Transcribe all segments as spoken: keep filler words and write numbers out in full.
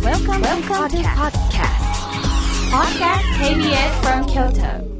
Welcome, Welcome to podcast. Podcast ケービーエス from Kyoto.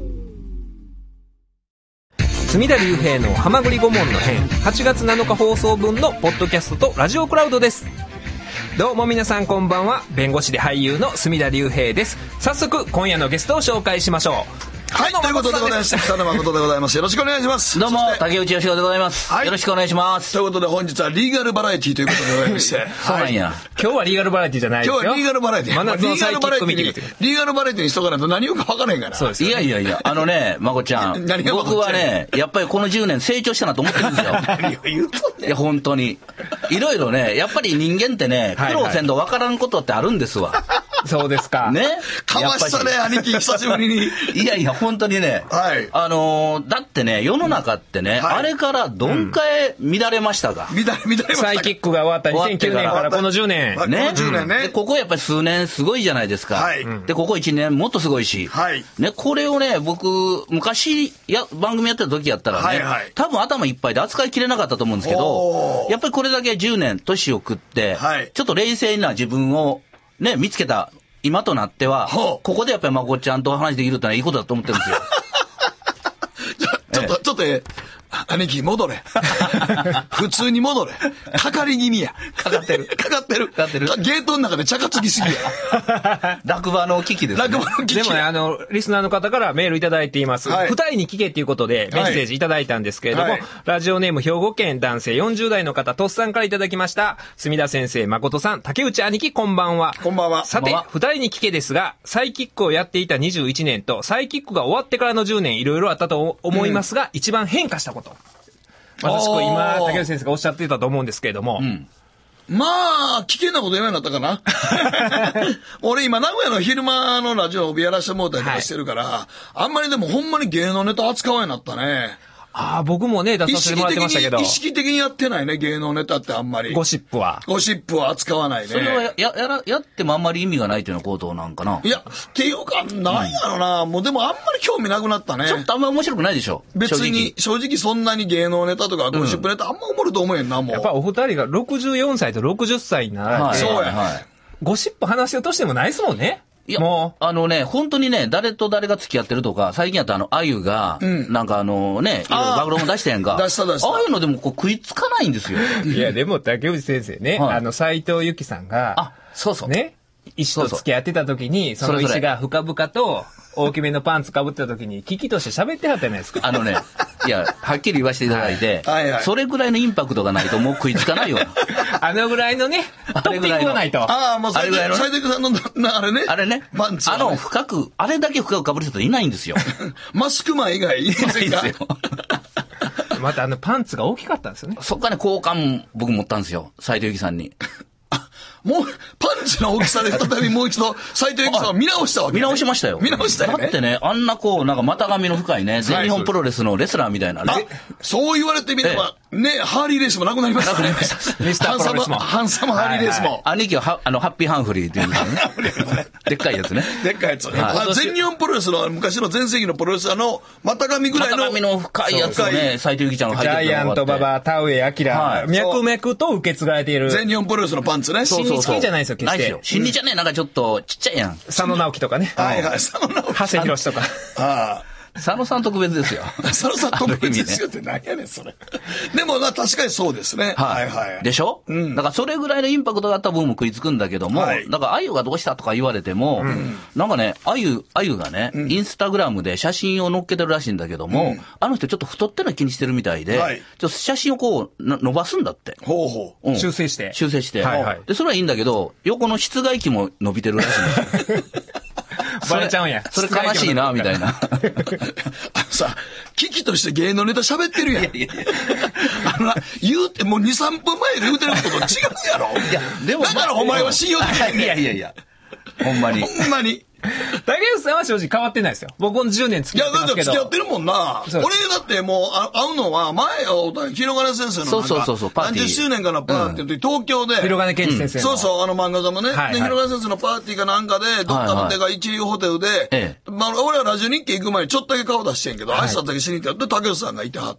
隅田隆平のはまぐり顧問の編はちがつなのか放送分のポッドキャストとラジオクラウドです。どうも皆さんこんばんは。弁護士で俳優の隅田隆平です。早速今夜のゲストを紹介しましょう。 はい、ということでございまして、北野誠でございます。よろしくお願いします。 どうも、竹内義雄でございます、はい。よろしくお願いします。 ということで本日はリーガルバラエティということでございまして。 そうなんや、 はい。今日はリーガルバラエティじゃないですよ。 今日はリーガルバラエティ。 真夏のサイキックミーティング。 リーガルバラエティにしとかないと何をか分からへんから。 そうですよ、ね。 いやいやいや、あのね、まこちゃん。 何がまこちゃん。 僕はね、やっぱりこのじゅうねん成長したなと思ってるんですよ。 何を言うとんねん。 いや、本当に。いろいろね、やっぱり人間ってね、苦労せんと分からんことってあるんですわ。 そうですか。 ね。 かわしたね、兄貴、久しぶりに。 いやいや、本当にね。 はい。 あのー、だってね、世の中ってね、はい、あれからどんかえ乱れましたか、 うん、乱れ、乱れましたか。 サイキックが終わったにせんきゅうねんからこのじゅうねん。 ね。 このじゅうねんね。 で、ここやっぱり数年すごいじゃないですか。 はい。 で、ここいちねんもっとすごいし。 はい。 ね、これをね、僕、昔、や、番組やってた時やったらね、はいはい、多分頭いっぱいで扱いきれなかったと思うんですけど、やっぱりこれだけじゅうねん年を食って、はい、ちょっと冷静な自分をね、見つけた今となっては、ここでやっぱりまこちゃんと話できるってのはいいことだと思ってるんですよ。 ちょっと、ちょっと、え兄貴戻れ。普通に戻れ。かかり気味や。 かかってる。 かかってる。 かかってる。 ゲートの中で茶化つきすぎや。 落馬の危機ですね。 落馬の危機。 でもね、あの、リスナーの方からメールいただいています。はい、二重に聞けっていうことでメッセージいただいたんですけれども、はい、ラジオネーム兵庫県男性よんじゅう代の方、とっさんからいただきました。墨田先生、誠さん、竹内兄貴、こんばんは。 こんばんは。 さて、二重に聞けですが、サイキックをやっていたにじゅういちねんと、サイキックが終わってからのじゅうねん、いろいろあったと思いますが、うん、一番変化したこと。まさしく今、竹内先生がおっしゃっていたと思うんですけれども。うん、 まあ、危険なこと言わなかったかな。俺今、名古屋の昼間のラジオをやらせてもらったりとかしてるから、はい、あんまりでもほんまに芸能ネタ扱わなくなったね。 ああ、僕もね、出させてもらってましたけど。 意識的にやってないね、芸能ネタってあんまり。 ゴシップは。 ゴシップは扱わないね。 それはや、や、やら、やってもあんまり意味がないというようなことなんかな。 いや、っていうか、なんやろな、うん、もうでもあんまり興味なくなったね。 ちょっとあんまり面白くないでしょ。 別に、正直そんなに芸能ネタとかゴシップネタあんまおもろいと思えんな、もう。 やっぱお二人がろくじゅうよんさいとろくじゅっさいになられて、はい、 そうや、 はい。 ゴシップ話しとしてもないですもんね。 いや、もう。あのね、本当にね、誰と誰が付き合ってるとか、最近やったあの、あゆが、うん、なんかあのね、いろいろ暴露も出したやんか。 出した出した。 ああいうのでもこう食いつかないんですよ。 いや、でも竹内先生ね、はい、あの、斉藤由貴さんが、 あ、そうそう。 ね、石と付き合ってた時に、その石が深々と大きめのパンツ被ってた時に、危機として喋ってはったじゃないですか。 あのね、いや、はっきり言わせていただいて、はいはいはい、それぐらいのインパクトがないともう食いつかないわ。 あのぐらいのね、トッピングがないと。 ああ、もう斉藤さんの、あれね。 あれね。パンツ、ね。あの、深く、あれだけ深く被る人いないんですよ。 マスクマン以外いませんか？ またあのパンツが大きかったんですよね。 そっからね、好感僕持ったんですよ。斉藤由貴さんに。 もう、パンチの大きさで再びもう一度、斉藤由貴さんを見直したわけ、ね、 見直しましたよ。 見直したよね。 だってね、あんなこう、なんか股上の深いね、全日本プロレスのレスラーみたいなね。 そう言われてみれば、ね、ハーリーレースもなくなりましたね。なくなりました。ミスタープロレスも。ハンサムハーリーレースも。 兄貴は、は、あの、ハッピーハンフリーっていうんですよね。でっかいやつね。 でっかいやつ。はい、全日本プロレスの、昔の全盛期のプロレスラーの股上ぐらいの。 股上の深いやつをね、斉藤由貴ちゃんが履いてる。 ジャイアント馬場、田上明、はい、脈々と受け継がれている。 全日本プロレスのパンツね。 新日系じゃないですよ、決して。ないですよ。 新日じゃねえ、なんかちょっとちっちゃいやん。 佐野直樹とかね。 はいはい、佐野直樹。 長谷博士とか。 ああ。 佐野さん特別ですよ。 佐野さん特別ですよって何やねん、それ。でもな、確かにそうですね。 はい、はいはい。でしょ、うん、だからそれぐらいのインパクトがあった分も食いつくんだけども、はい、だからあゆがどうしたとか言われても、うん、なんかね、あゆ、あゆがね、うん、インスタグラムで写真を載っけてるらしいんだけども、うん、あの人ちょっと太っての気にしてるみたいで、はい、ちょっと写真をこう、伸ばすんだって。 ほうほう。うん、修正して。 修正して。 はいはい。 で、それはいいんだけど、横の室外機も伸びてるらしいんですよ。 バレちゃうんや。 それ悲しいな、みたいな。 あのさ、危機として芸能ネタ喋ってるやん。いやいやあのな、言うて、もうに、さんぷんまえで言うてることと違うやろ。いや、でも。だからお前は信用できない。 いやいやいや。ほんまに。 ほんまに。 竹内さんは正直変わってないですよ。僕もじゅうねん付き合ってますけど。 いや、だって付き合ってるもんな。俺だってもう、あ会うのは、前、広金先生のそうそうそうそう、 パーティー。何十周年かのパーティーの時、東京で。 広金健二先生の。 そうそう、あの漫画家もね。で、広金先生のパーティーかなんかで、どっかの手が一流ホテルで、まあ、俺はラジオ日経行く前にちょっとだけ顔出してんけど、挨拶だけしに行って、で、竹内さんがいてはって、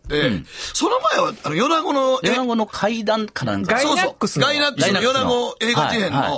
その前は、あの、米子の、 米子の階段かなんか。 ガイナックスの。 ガイナックスの米子映画事変の、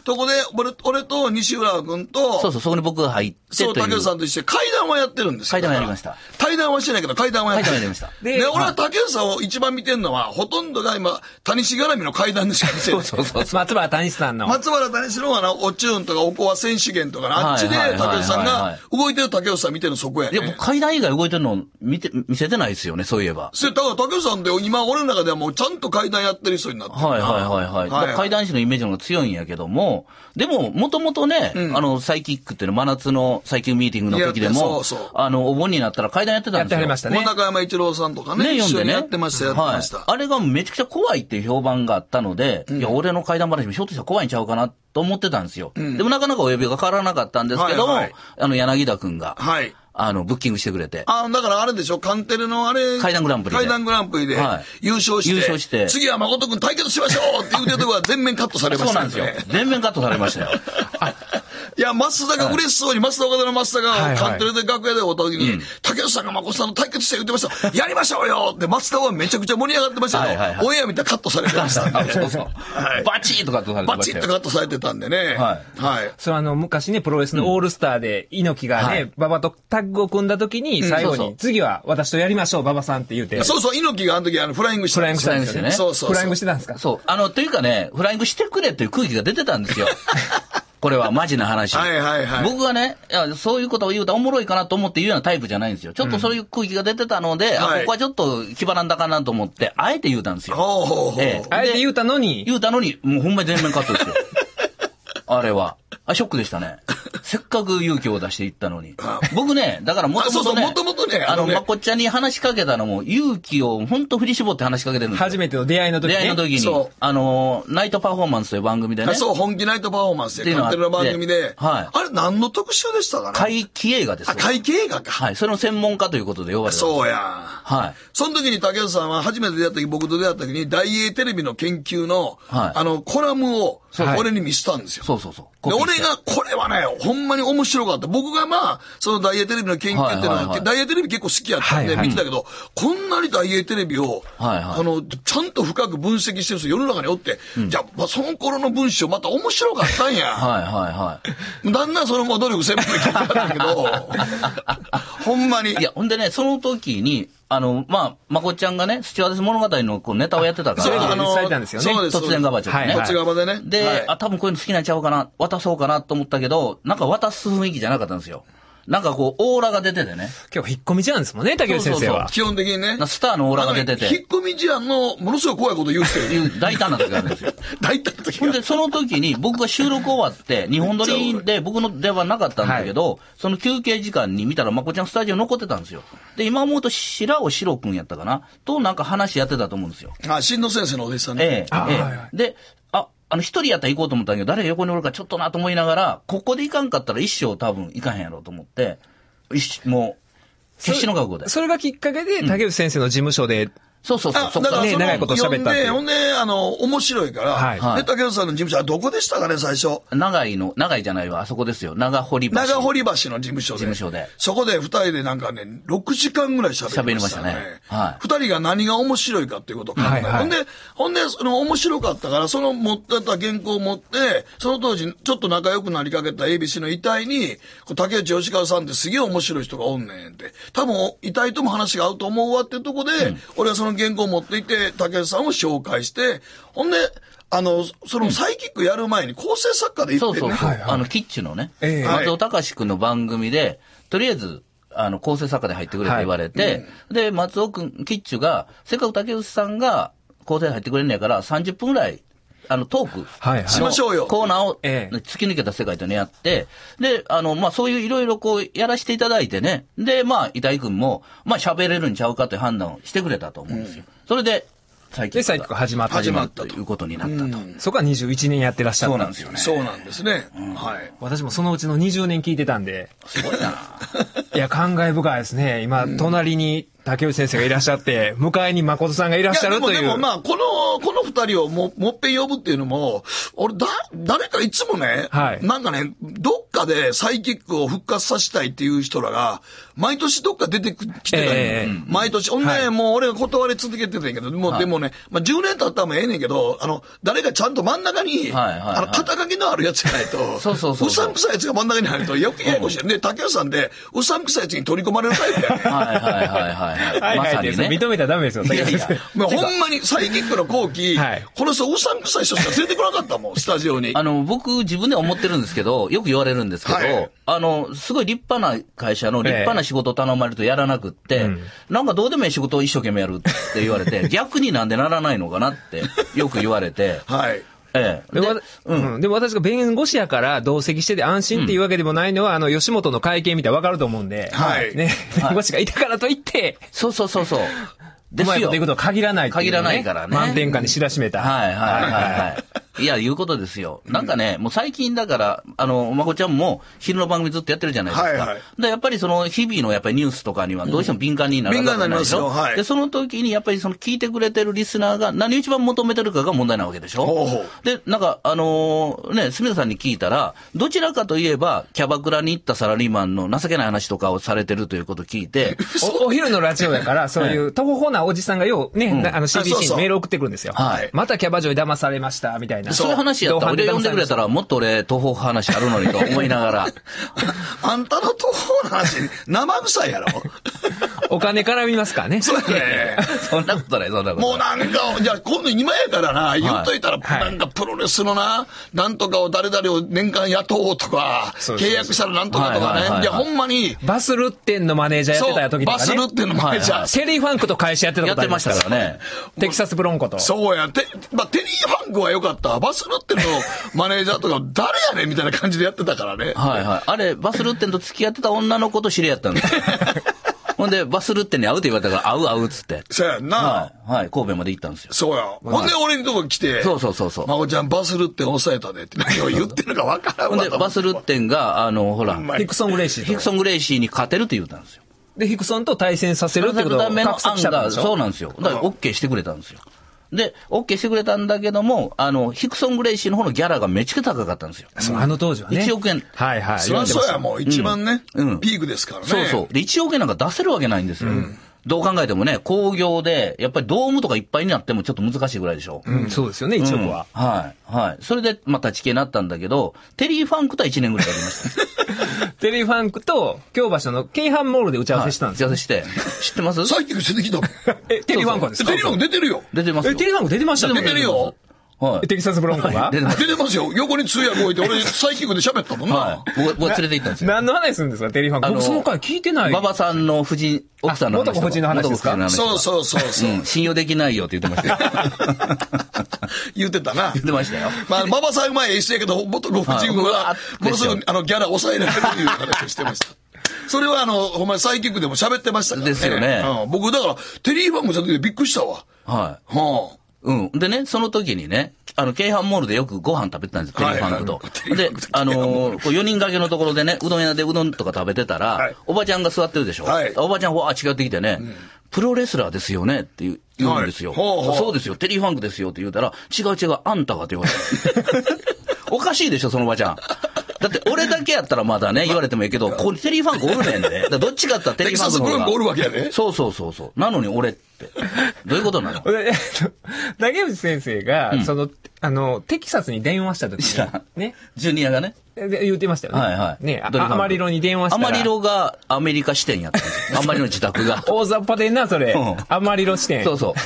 そこで、俺、俺と西浦君と、 そうそう、そこに僕が入って。 そう、竹内さんと一緒に階段はやってるんですよ。 階段はやりました。 対談はしてないけど、階段はやってる。 階段はやりました。 で、で俺は竹内さんを一番見てるのは、ほとんどが今、谷氏絡みの階段でしか見せない。 そうそうそう。 松原谷氏さんの。 松原谷氏のあの、おちゅんとかおこわ選手権とかのあっちで、竹内さんが動いてる竹内さん見てるのそこやね。 いや、階段以外動いてるの見て、見せてないですよね、そういえば。 それ、だから竹内さんって今俺の中ではもうちゃんと階段やってる人になってる。 はいはいはいはい。はいはい、階段師のイメージの方が強いんやけども、でも、もともとね、うん、あの、サイキックっていうの真夏のサイキックミーティングの時でも、そうそうあの、お盆になったら階段やってたんですよ。 やってはりましたね。 中山一郎さんとかね、ね読んでね。やってました、やってました、 はい。あれがめちゃくちゃ怖いっていう評判があったので、うん、いや、俺の階段話もひょっとしたら怖いんちゃうかなと思ってたんですよ。うん、でもなかなかお呼びが変わらなかったんですけども、はいはい、あの、柳田くんが、はい。あの、ブッキングしてくれて。 あだからあれでしょ、カンテレのあれ。 階段グランプリで。 階段グランプリで優勝して。はい、優勝して。次は誠くん対決しましょうって言うてるとこは全面カットされましたね。 そうなんですよ。全面カットされましたよ。 いや、増田が嬉しそうに、増田岡田の増田が、カンテレで楽屋で会った時に、はいはい、竹内さんが誠さんの対決して言ってました。やりましょうよって、増田はめちゃくちゃ盛り上がってましたけど、はいはいはい、オンエア見たらカットされてましたんで。そうそう。 はい、バチッとカットされてましたよ。 バチッとカットされてたんでね。はい。はい。 それあの、昔ね、プロレスのオールスターで、猪木がね、馬、う、場、ん、とタッグを組んだ時に、最後に、うん、そうそう次は私とやりましょう、馬場さんって言うて。 そうそう、猪木があの時、あの、フライングしてたんですよ。 フライングしてたんですよね。そうそう。フライングしてたんですか？ そう。あの、というかね、フライングしてくれっていう空気が出てたんですよ。これはマジな話。 はいはいはい。 僕はね、いや、そういうことを言うとおもろいかなと思って言うようなタイプじゃないんですよ。ちょっとそういう空気が出てたので、うん、あ、ここはちょっと気ばらんだかなと思って、あえて言うたんですよ。 ほうほうほう。ええ、あえて言うたのに言うたのに、もうほんまに全面カットですよ。あれは。あ、ショックでしたね。せっかく勇気を出していったのに。僕ね、だからもともとね、 もともとね、 あの、まこっちゃんに話しかけたのも、勇気をほんと振り絞って話しかけてるんですよ。 初めての出会いの時に。 出会いの時に。そう。あの、ナイトパフォーマンスという番組でね。 そう、本気ナイトパフォーマンスで、カンテレの番組で。はい。あれ何の特集でしたかね？ 怪奇映画ですよ。 あ、怪奇映画か。 はい。それの専門家ということで呼ばれてそうや。 はい。 その時に竹内さんは初めて出会った時、僕と出会った時に、大英テレビの研究の、はい、あの、コラムを、俺に見せたんですよ。 そうそうそう。 で、俺が、これはね、ほんまに面白かった。僕がまあ、その大英テレビの研究っていうのは、はいはいはい、大英テレビ結構好きやったんで見てたけど、はいはい、こんなに大英テレビを、はいはい、あの、ちゃんと深く分析してる人世の中におって、うん、じゃあ、まあ、その頃の文章また面白かったんや。 はいはいはい。 だんだんそのもう努力せんもいけなかったけど、ほんまに。 いや、ほんでね、その時に、あの、まあ、まこっちゃんがね、スチュワーデス物語のこうネタをやってたから。 そう、あの、されたんですよね。 突然ガバチョね。 はいはい、突然ガバでね。 で、はい、あ、多分こういうの好きなんちゃうかな、渡そうかなと思ったけど、なんか渡す雰囲気じゃなかったんですよ。なんかこう、オーラが出ててね。 今日引っ込み思案ですもんね、竹内先生は。そうそうそう基本的にね。 スターのオーラが出てて。 引っ込み思案の、ものすごい怖いこと言う人言う、大胆な時があるんですよ。 大胆な時が。ほんで、その時に僕が収録終わって、日本撮りで僕の電話なかったんだけど、はい、その休憩時間に見たらまこちゃんスタジオ残ってたんですよ。で、今思うと白尾白くんやったかなとなんか話やってたと思うんですよ。 あ、新野先生のお弟子さんね。 ええ。あええ、はいはい、で、あ、あの、一人やったら行こうと思ったんだけど、誰が横におるかちょっとなと思いながら、ここで行かんかったら一生多分行かへんやろうと思って、もう、決死の覚悟で。 それがきっかけで、竹内先生の事務所で、うん、 そうそうそう。 だからね、長いこと喋ったっていう。 ほんで、ほんで、あの、面白いから、はい。で、竹内さんの事務所はどこでしたかね、最初。 長井の、長井じゃないわ、あそこですよ。長堀橋。 長堀橋の事務所で。 事務所で。 そこで二人でなんかね、ろくじかんぐらい喋りましたね。喋りましたね。はい。二人が何が面白いかっていうことを考え、はいはい、ほんで、ほんで、その面白かったから、その持ってた原稿を持って、その当時、ちょっと仲良くなりかけた エービーシー の遺体に、竹内義川さんってすげえ面白い人がおんねんって。多分、遺体とも話が合うと思うわっていうところで、うん、俺はその原稿を持っていて、で、竹内さんを紹介して、ほんで、あの、そのサイキックやる前に構成作家で行ってね。 そうそうそう。はいはい、あの、キッチュのね、えー、松尾隆君の番組で、とりあえず、あの、構成作家で入ってくれって言われて、はいうん、で、松尾君、キッチュが、せっかく竹内さんが構成入ってくれんねやから、さんじゅっぷんぐらい、あの、トーク。 はいはい。しましょうよ。 コーナーを、突き抜けた世界とね、やって、で、あの、まあ、そういういろいろこう、やらせていただいてね。で、まあ、板井君も、まあ、喋れるんちゃうかという判断をしてくれたと思うんですよ。うん、それで、 サイキックが始まった。 始まったということになったと。うん、 そこはにじゅういちねんやってらっしゃったんですよね。 そうなんですね。うん、はい。 私もそのうちのにじゅうねん聞いてたんで。 すごいな。 いや、感慨深いですね。今、うん、隣に竹内先生がいらっしゃって、向かいに誠さんがいらっしゃるという。いや、 でも、でもまあ、この、この二人をも、もっぺん呼ぶっていうのも、俺、だ、誰かいつもね、はい、なんかね、どっかかでサイキックを復活させたいっていう人らが、毎年どっか出てきてたん、えー、毎年。ほんで、はい、もう俺が断り続けてたんやけど、もう、はい、でもね、まあ、じゅうねん経ったらもええねんけど、あの、誰かちゃんと真ん中に、はいはいはい、あの、肩書きのあるやつじゃないと、そうそうそうそう。うさんくさいやつが真ん中に入ると、よくややこしい。で、竹内さんで、うさんくさいやつに取り込まれるタイプやね。 はいはいはいはい。まさにね。 認めたらダメですよ、竹内さん。 もうほんまにサイキックの後期、はい、この人うさんくさい人しか連れてこなかったもん、スタジオに。 あの、僕自分では思ってるんですけど、よく言われるんですけど、はい、あの、すごい立派な会社の立派な仕事を頼まれるとやらなくって、えーうん、なんかどうでもいい仕事を一生懸命やるって言われて、逆になんでならないのかなってよく言われて、はい。ええ。 で, で, うん、でも私が弁護士やから同席してて安心っていうわけでもないのは、うん、あの、吉本の会見見たらわかると思うんで、はい。ね、弁護士がいたからといって、 はい、そうそうそうそう。 うまいこといくとは限らないっていう、ね。 限らないからね。 満点下に知らしめた。 はいはいはいはい。いや、いうことですよ。なんかね、もう最近だから、あの、まこちゃんも昼の番組ずっとやってるじゃないですか。はいはい。で、やっぱりその日々のやっぱりニュースとかにはどうしても敏感になるわけないでしょ。敏感になりますよ。はい。で、その時にやっぱりその聞いてくれてるリスナーが何を一番求めてるかが問題なわけでしょ。ほうほう。で、なんか、あのー、ね、住田さんに聞いたら、どちらかといえば、キャバクラに行ったサラリーマンの情けない話とかをされてるということを聞いて、 お, お昼のラジオやから、そういう徒歩ほなおじさんがようね、うん、あの シービーシー にメール送ってくるんですよ。はい。またキャバ嬢に騙されました、みたいな。 そういう話やったら、俺呼んでくれたら、もっと俺、徒歩話あるのにと思いながら。 あんたの徒歩の話、生臭いやろお金絡みますからね。 そうやね。 そんなことない、そんなことない。 もうなんか、じゃあ今度今やからな、言っといたら、はい、なんかプロレスのな、なんとかを誰々を年間雇おうとか、契約したらなんとかとかね。いや、ほんまに。 バスルッテンのマネージャーやってた時とかね。 バスルッテンのマネージャー。はいはい、 テリーファンクと会社やってたことありましたからね。テキサスブロンコと。 そうや。て、まあ、テリーファンクは良かった。バスルッテンのマネージャーとか誰やねんみたいな感じでやってたからね。 はいはい。あれ、バスルッテンと付き合ってた女の子と知り合ったんです。ほんで、バスルッテンに会うって言われたから、会う会うっつって。 そうやんな。 はい。はい。神戸まで行ったんですよ。 そうや。ほんで、俺のとこ来て。 そうそうそうそう。 まこちゃん、バスルッテン抑えたでって何を言ってるのかわからんわ。 ほんで、バスルッテンが、あの、ほら、 ヒクソン・グレイシー。 ヒクソン・グレイシーに勝てるって言ったんですよ。 で、ヒクソンと対戦させるってことをための案が、そうなんですよ。だから、OK してくれたんですよ。で、OK してくれたんだけども、あの、ヒクソン・グレイシーの方のギャラがめっちゃ高かったんですよ。 そう、あの当時はね。 いちおくえん。 はいはい。 そりゃそうや、もう一番ね、うん、ピークですからね。 そうそう。で、いちおくえんなんか出せるわけないんですよ。うん、どう考えてもね、興行で、やっぱりドームとかいっぱいになってもちょっと難しいぐらいでしょ。 うん、そうですよね、いちおくは、 うん。はい。はい。それで、また地形になったんだけど、テリー・ファンクとはいちねんぐらいやりました。 テリー・ファンクと、京橋の京阪モールで打ち合わせしたんですよ。 打ち合わせして。知ってます？ さっき出てきた。 え、テリー・ファンクはですか？ テリー・ファンク出てるよ。 出てますよ。 え、テリー・ファンク出てましたね。 出てるよ。 はい。テキサスブロンコが、 出てますよ。横に通訳置いて、俺、サイキックで喋ったもんな。 はい。僕、僕連れて行ったんですよ。 何の話するんですか、テリーファンク。僕、その回聞いてない。 馬場さんの夫人、奥さんの話。 元夫人の話ですか？ そうそうそうそう、 うん。信用できないよって言ってましたよ。 言ってたな。 言ってましたよ。 まあ、馬場さん前一緒やけど、元ご夫人は、ものすごく、あの、ギャラ抑えられるという話をしてました。それはあの、ほんまにサイキックでも喋ってましたからね。 ですよね。 うん、僕、だから、テリー・ファンクさんでびっくりしたわ。 はい。 はあ。 うん。でね、その時にね、あの、京阪モールでよくご飯食べてたんですよ、テリー・ファンクと。はいはい、で、あのー、こうよにん掛けのところでね、うどん屋でうどんとか食べてたら、はい、おばちゃんが座ってるでしょ。はい、おばちゃん、わー違ってきてね、うん、プロレスラーですよねって言う、言うんですよ、はいほうほう。そうですよ、テリー・ファンクですよって言うたら、違う違う、あんたがって言われた。おかしいでしょ、そのおばちゃん。だって俺だけやったらまだね、言われてもいいけど、ここにテリーファンクおるねんで。だどっちかって言ったらテリーファンクの方が。 テキサスブロンコおるわけやね。 そうそうそうそう。なのに俺って。どういうことなの？ 竹内先生が、うん、その、あの、テキサスに電話した時に、 ね。ジュニアがね。 で言ってましたよね。 はいはい。 ね、アマリロに電話したら。 アマリロがアメリカ支店やったんですよ。アマリロの自宅が。 大雑把でんな、それ。うん、アマリロ支店。 そうそう。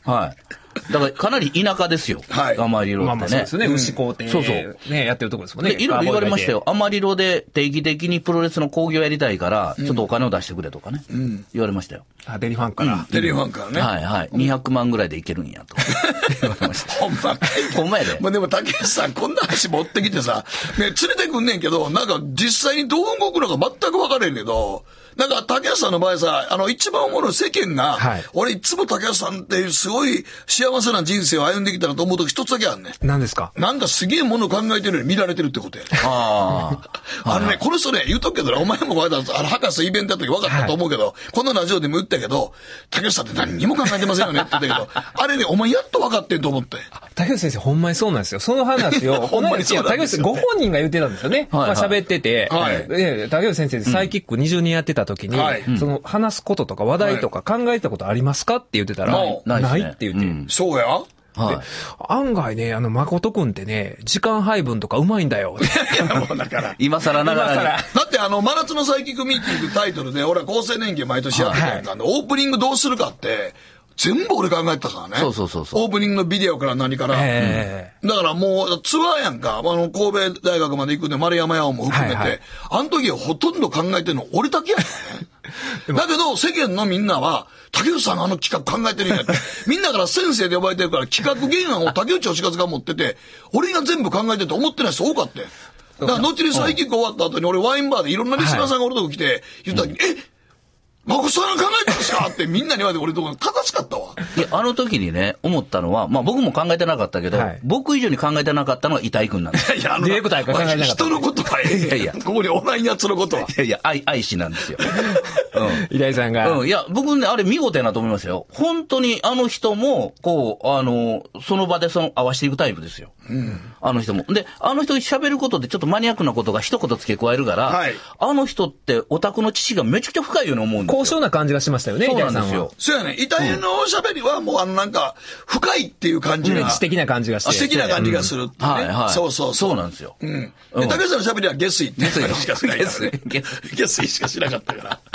はい。だからかなり田舎ですよ。はい。アマリロってね。まあまあそうですね。牛工程。そうそう。ね、やってるところですもんね。 で、いろいろ言われましたよ。アマリロで定期的にプロレスの興行やりたいから、ちょっとお金を出してくれとかね。うん。言われましたよ。 あ、テリーファンから。 テリーファンからね。 はいはい。にひゃくまんぐらいでいけるんやと。言われました。 ほんま。 ほんまやで。 まあでも竹内さん、こんな話持ってきてさ、ね、連れてくんねんけど、なんか実際にどう動くのか全く分からへんけど、なんか、竹内さんの場合さ、あの、一番思うの世間が、はい、俺いつも竹内さんってすごい幸せな人生を歩んできたなと思うと一つだけあるね。 何ですか？ なんかすげえものを考えてるように見られてるってことや。 ああ。あのね、この人ね、言うとくけど、お前もこの間、あの、博士イベントやった時分かったと思うけど、はい、このラジオでも言ったけど、竹内さんって何にも考えてませんよねって言ったけど、あれね、お前やっと分かってんと思って。 竹内先生ほんまにそうなんですよ。その話を、 ほんまにそうなんですよ、ね。 竹内ご本人が言ってたんですよね。はいはい、まあ喋ってて、 はい、 で竹内先生サイキックにじゅうねんやってた時に、はい、その話すこととか話題とか考えたことありますかって言ってたら、はい、ないって言って。うん、 そうやはい、案外ね、あの、誠くんってね、時間配分とかうまいんだよ。 いや、もうだから。 今更ながらに。 だってあの、真夏のサイキックミーティングタイトルで、俺は厚生年金毎年やってたんだ、はい、オープニングどうするかって、全部俺考えてたからね。 そうそうそうそう。 オープニングのビデオから何から。えー、だからもう、ツアーやんか。あの、神戸大学まで行くんで、丸山屋も含めて、はいはい、あの時はほとんど考えてるの俺だけやからね。だけど、世間のみんなは、竹内さんがあの企画考えてるんやって。みんなから先生で呼ばれてるから、企画原案を竹内義和が持ってて、俺が全部考えてて思ってない人多かった。だから、後にサイキック終わった後に俺ワインバーでいろんなリスナーさんが俺のとこ来て、言った時に、はい、え誠さんが考えたんですかってみんなに言われて俺とこ正しかったわ。 いや、あの時にね、思ったのは、まあ僕も考えてなかったけど、はい、僕以上に考えてなかったのは板井くんなんです。 いや、あの、 ディレクターが考えてなかった。 人のことは、いやいや、ここにおらんやつのことは。いやいや、愛、愛しなんですよ。 うん。板井さんが。 うん。いや、僕ね、あれ見事やなと思いますよ。本当にあの人も、こう、あの、その場でその合わせていくタイプですよ。うん。あの人も。で、あの人喋ることでちょっとマニアックなことが一言付け加えるから、はい、あの人ってオタクの知識がめちゃくちゃ深いように思うんですよ。 高尚な感じがします。ましたよね、 そうなんですよ。そうやね。イタリアの喋りはもうあのなんか、深いっていう感じが。 知的な感じがして。 知的な感じがするってね。はいはい。そうそうそう。そうなんですよ。 うん。で、竹内さんの喋りは下水って感じしかしないからね。下水しかしなかったから。だから、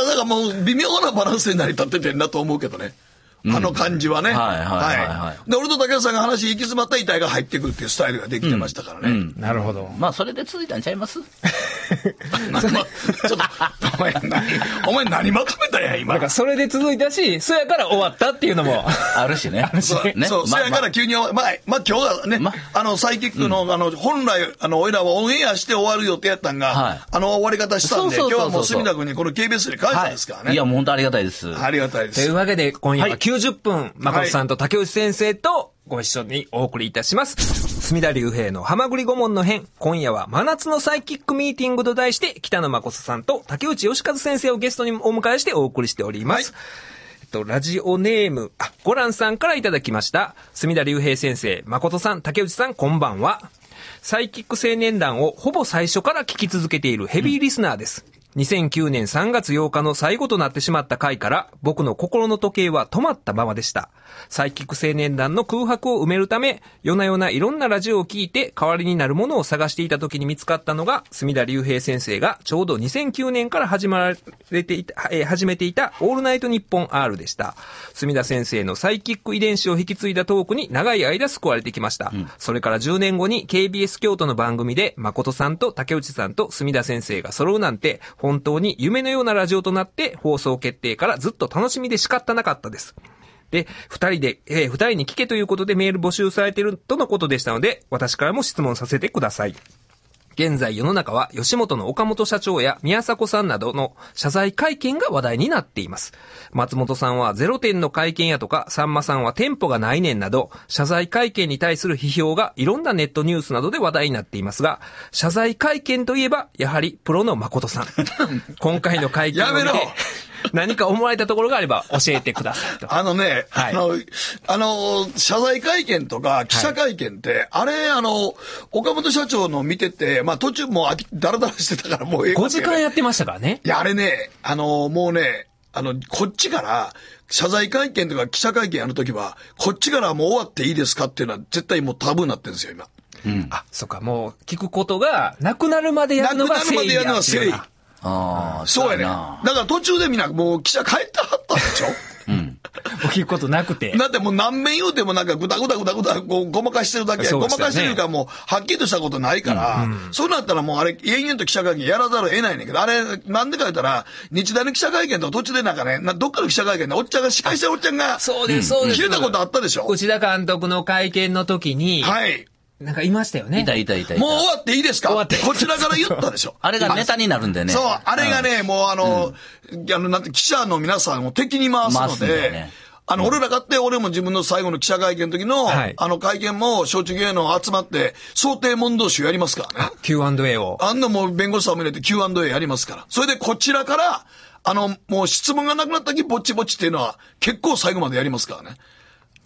だからもう微妙なバランスに成り立っててんなと思うけどね。あの感じはね。うん、はいはいはい、はい。で、俺と竹内さんが話行き詰まった遺体が入ってくるっていうスタイルができてましたからね。うんうん、なるほど。 まあ、それで続いたんちゃいますちょっと、お前何、お前何まとめたんや、今。 だからそれで続いたし、そやから終わったっていうのも。 あるしね。あるしね。そう、そやから急に、まあ、まあ、まあ、今日はね、ま、あの、サイキックの、うん、あの、本来、あの、俺らはオンエアして終わる予定やったんが、はい、あの、終わり方したんで、今日はもう隅田君にこの ケービーエス に返したんですからね。 はい、いや、もう本当ありがたいです。 ありがたいです。 というわけで、今夜はきゅうじゅっぷん、はい誠さんと竹内先生とご一緒にお送りいたします。隅田隆平のはまぐり顧問の編。今夜は真夏のサイキックミーティングと題して、北野誠さんと竹内義和先生をゲストにお迎えしてお送りしております。はい、えっと、ラジオネーム、あ、ゴランさんからいただきました。隅田隆平先生、誠さん、竹内さん、こんばんは。サイキック青年団をほぼ最初から聞き続けているヘビーリスナーです。うんにせんきゅうねんさんがつようかの最後となってしまった回から僕の心の時計は止まったままでした。サイキック青年団の空白を埋めるため夜な夜ないろんなラジオを聞いて代わりになるものを探していた時に見つかったのが隅田隆平先生がちょうどにせんきゅうねんから始まられていた、えー、始めていたオールナイトニッポン R でした。隅田先生のサイキック遺伝子を引き継いだトークに長い間救われてきました。うん、それからじゅうねんごに ケービーエス 京都の番組で誠さんと竹内さんと隅田先生が揃うなんて本当に夢のようなラジオとなって放送決定からずっと楽しみで仕方なかったです。で、二人で、えー、二人に聞けということでメール募集されているとのことでしたので、私からも質問させてください。現在世の中は吉本の岡本社長や宮迫さんなどの謝罪会見が話題になっています。松本さんはゼロてんの会見やとか、さんまさんはテンポがないねんなど、謝罪会見に対する批評がいろんなネットニュースなどで話題になっていますが、謝罪会見といえば、やはりプロの誠さん。今回の会見を見て、やめろ何か思われたところがあれば教えてくださいと。 あのね、はい、あの、あの、謝罪会見とか記者会見って、はい、あれ、あの、岡本社長の見てて、まあ途中もう飽き、だらだらしてたからもうええごじかんやってましたからね。 いや、あれね、あの、もうね、あの、こっちから、謝罪会見とか記者会見やるときは、こっちからもう終わっていいですかっていうのは絶対もうタブーになってるんですよ、今。 うん。あ、そっか、もう聞くことが、なくなるまでやるのが誠意やっていうな。なくなるまでやるのは誠意。 ああ、 そうやね。だから途中でみんなもう記者帰ってはったんでしょうん。聞くことなくて。 だってもう何面言うてもなんかぐだぐだぐだぐだこうごまかしてるだけや。ごまかしてるからもうはっきりとしたことないから、うんうん、そうなったらもうあれ延々と記者会見やらざるを得ないねんけど、あれなんでか言ったら日大の記者会見と途中でなんかね、どっかの記者会見でおっちゃんが司会してるおっちゃんが、 そうですそうです。 切れたことあったでしょ。 内田監督の会見の時に。はい。なんかいましたよね。 いたいたいたいた。 もう終わっていいですか？終わって。こちらから言ったでしょ。 あれがネタになるんでね。 そう、あれがね、もうあの、うん、あの、なんて、記者の皆さんを敵に回すので、ね、あの、うん、俺ら買って、俺も自分の最後の記者会見の時の、はい、あの会見も、松竹芸能集まって、想定問答集やりますからね。 キューアンドエー を。 あんなもう弁護士さんも入れて キューアンドエー やりますから。それでこちらから、あの、もう質問がなくなった時、ぼっちぼっちっていうのは、結構最後までやりますからね。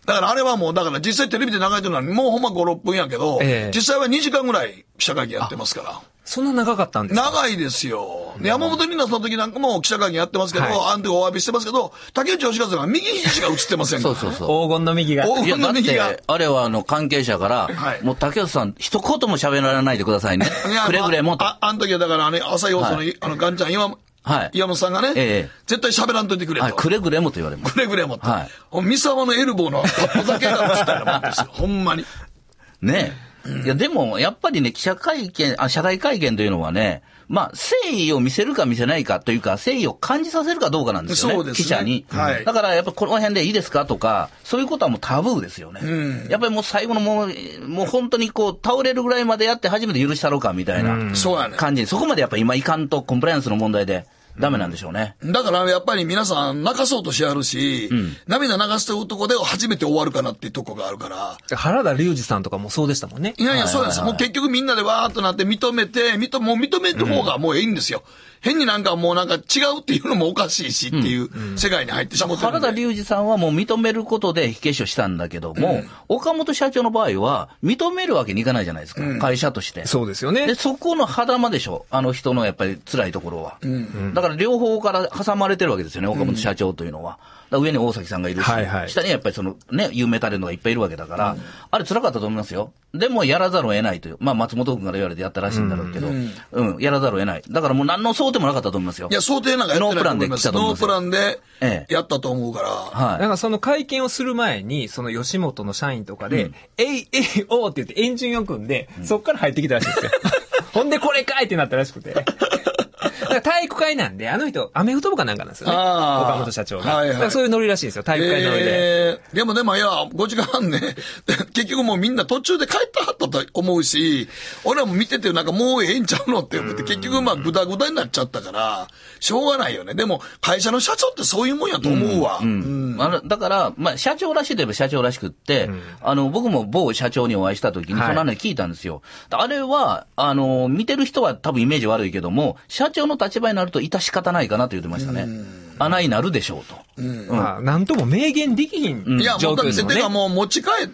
だからあれはもう、だから実際テレビで流れてるのはもうほんまご、ろっぷんやけど、えー、実際はにじかんぐらい記者会見やってますから。 そんな長かったんですか？ 長いですよ。で、山本里奈さんの時なんかも記者会見やってますけど、はい、あん時お詫びしてますけど、竹内義和が右肘が映ってませんから、ね。 そうそうそう。 黄金の右が。 黄金の右が。 あれはあの関係者から、はい、もう竹内さん一言も喋らないでくださいね。くれぐれもと。 あ、あの時はだからね、朝要素の、はい、あの、ガンちゃん今、はい、岩本さんがね、ええ、絶対喋らんといてくれと。はい、 くれぐれもと言われます。 くれぐれもと。はい。三沢のエルボーのタップだけが映ったようなもんですよ。ほんまに。 ねえ。うん、いや、でも、やっぱりね、記者会見、あ、謝罪会見というのはね、まあ、誠意を見せるか見せないかというか、誠意を感じさせるかどうかなんですよね。そうですね。記者に。はい。だから、やっぱこの辺でいいですかとか、そういうことはもうタブーですよね。うん。やっぱりもう最後のもう、もう本当にこう、倒れるぐらいまでやって初めて許したろうかみたいな感じ。そうやね。感じ。そこまでやっぱ今いかんとコンプライアンスの問題で。ダメなんでしょうね。 だからやっぱり皆さん泣かそうとしはるし、うん、涙流してるとこで初めて終わるかなっていうとこがあるから。 原田龍二さんとかもそうでしたもんね。 いやいや、そうです。もう結局みんなでわーっとなって認めて、認もう認める方がもういいんですよ。うん、変になんかもうなんか違うっていうのもおかしいしっていう世界に入ってしまってるんで、 うんうん、原田龍二さんはもう認めることで火消しをしたんだけども、うん、岡本社長の場合は認めるわけにいかないじゃないですか。うん、会社として。 そうですよね。 で、そこの肌間でしょ。あの人のやっぱり辛いところは。うん、だから両方から挟まれてるわけですよね、岡本社長というのは。だ上に大崎さんがいるし、はいはい、下にやっぱりそのね、有名タレントがいっぱいいるわけだから、うん、あれ辛かったと思いますよ。でもやらざるを得ないという。まあ松本君から言われてやったらしいんだろうけど、うん、うん、やらざるを得ない。だからもう何の想定もなかったと思いますよ。 いや、想定なんかやってないと思います。ノープランで来たと思います。ノープランでやったと思うから。 ええ、はい。なんかその会見をする前に、その吉本の社員とかで、うん、えい、えい、おーって言ってエンジンを組んで、うん、そっから入ってきたらしいですよ。ほんでこれかいってなったらしくて。体育会なんで、あの人、アメフト部かなんかなんですよね。岡本社長が。はいはい、そういうノリらしいんですよ、体育会ノリで。 えー、でもでも、いや、ごじかんね、結局もうみんな途中で帰ったはったと思うし、俺らも見てて、なんかもうええんちゃうのって思って、結局まあ、ぐだぐだになっちゃったから、しょうがないよね。でも、会社の社長ってそういうもんやと思うわ。うんうんうん、あのだから、まあ、社長らしいといえば社長らしくって、うん、あの、僕も某社長にお会いした時に、その話聞いたんですよ。はい、あれは、あの、見てる人は多分イメージ悪いけども、社長の立場になると致し方ないかなと言ってましたね。穴になるでしょうと。 うんうん、まあ、なんとも明言できひん状況ですもんね。 いや、もうだって、てかもう持ち帰って、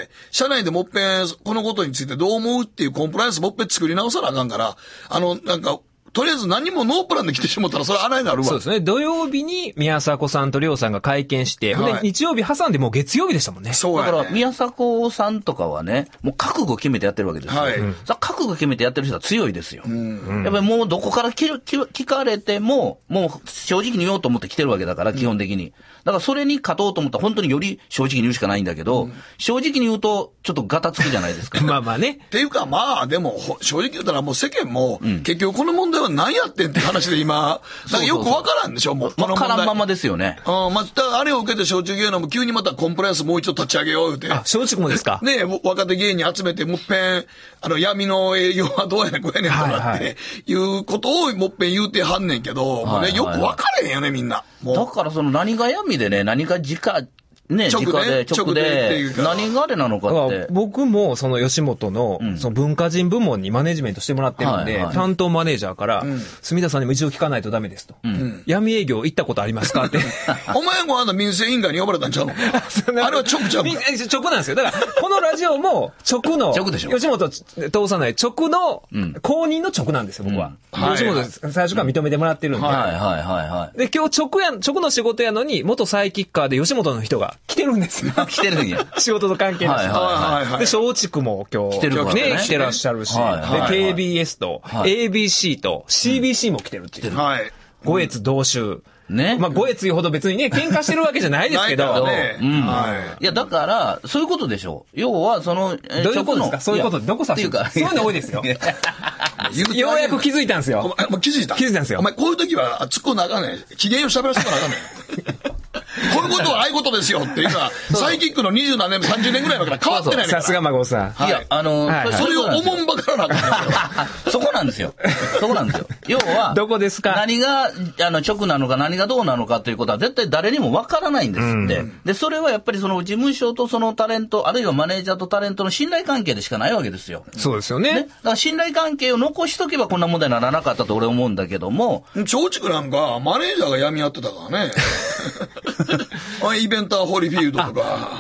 社内でもっぺん、このことについてどう思うっていうコンプライアンスもっぺん作り直さなあかんから、あの、なんか、とりあえず何もノープランで来てしまったらそれ穴になるわ。 そうですね。土曜日に宮迫さんと亮さんが会見して、はい、で日曜日挟んでもう月曜日でしたもんね。 そうやね。だから宮迫さんとかはね、もう覚悟決めてやってるわけですよ。はい。うん、覚悟決めてやってる人は強いですよ。うん、やっぱりもうどこから聞, 聞かれても、もう正直に言おうと思って来てるわけだから、基本的に。だからそれに勝とうと思ったら本当により正直に言うしかないんだけど、うん、正直に言うとちょっとガタつくじゃないですか。 まあまあね。 っていうかまあでも正直言ったらもう世間も、うん、結局この問題は何やってんって話で今、なんかよくわからんでしょ、もう。 わからんままですよね。 ああ、まあ、あれを受けて小中芸能も急にまたコンプライアンスもう一度立ち上げようって。 あ、松竹もですか。 ねえ、若手芸人集めてもっぺん、あの、闇の営業はどうやねん、こうやねんとかって、はいはい、いうことをもっぺん言うてはんねんけど、はいはいはい、もうね、よくわからへんよね、みんな。もうだからその何が闇でね、何が直、ね、直で、直で、何があれなのかって。 僕も、その吉本の、うん、その文化人部門にマネジメントしてもらってるんで、はいはい、担当マネージャーから、うん、住田さんにも一応聞かないとダメですと。うん、闇営業行ったことありますかって。 お前もあの民生委員会に呼ばれたんちゃうのあれは直ちゃう直なんですよ。だから、このラジオも直の、直でしょ吉本通さない直の、うん、公認の直なんですよ、僕は。うん、吉本最初から認めてもらってるんで。はいはいはいはい。で、今日直や、直の仕事やのに、元サイキッカーで吉本の人が来てるんですよ。 来てるんや。 仕事と関係ない。はいはいはい。で、松竹も今日、来てるからね。来てらっしゃるし、はいはい、で、ケービーエス と、はい、エービーシー と シービーシー も来てるっていう。はい。五越同州。ね。まあ、五越言うほど別にね、喧嘩してるわけじゃないですけど。ね、 うん。はい。いや、だから、そういうことでしょう。要は、その、 えー、どういうことですかそういうこと、どこ指してるか。そういうの多いですよ。ようやく気づいたんですよ。 お前、気づいた気づいたんですよ。 お前、こういう時は、突っ込んだらあかんねん。機嫌を喋らせたらあかんねん。こういうことはああいうことですよっていうのは、サイキックの二十何年、さんじゅうねんぐらい前から変わってないねんから。 さすが孫さん。いや、あの、 はいはい、それをおもんばからなかった。そこなんですよ。そこなんですよ。要は、 どこですか何が、あの、直なのか何がどうなのかということは絶対誰にもわからないんですって、うん。で、それはやっぱりその事務所とそのタレント、あるいはマネージャーとタレントの信頼関係でしかないわけですよ。 そうですよね。ね、だから信頼関係を残しとけばこんな問題にならなかったと俺思うんだけども。 松竹なんか、マネージャーが闇やってたからね。イベンターホリフィールドとか。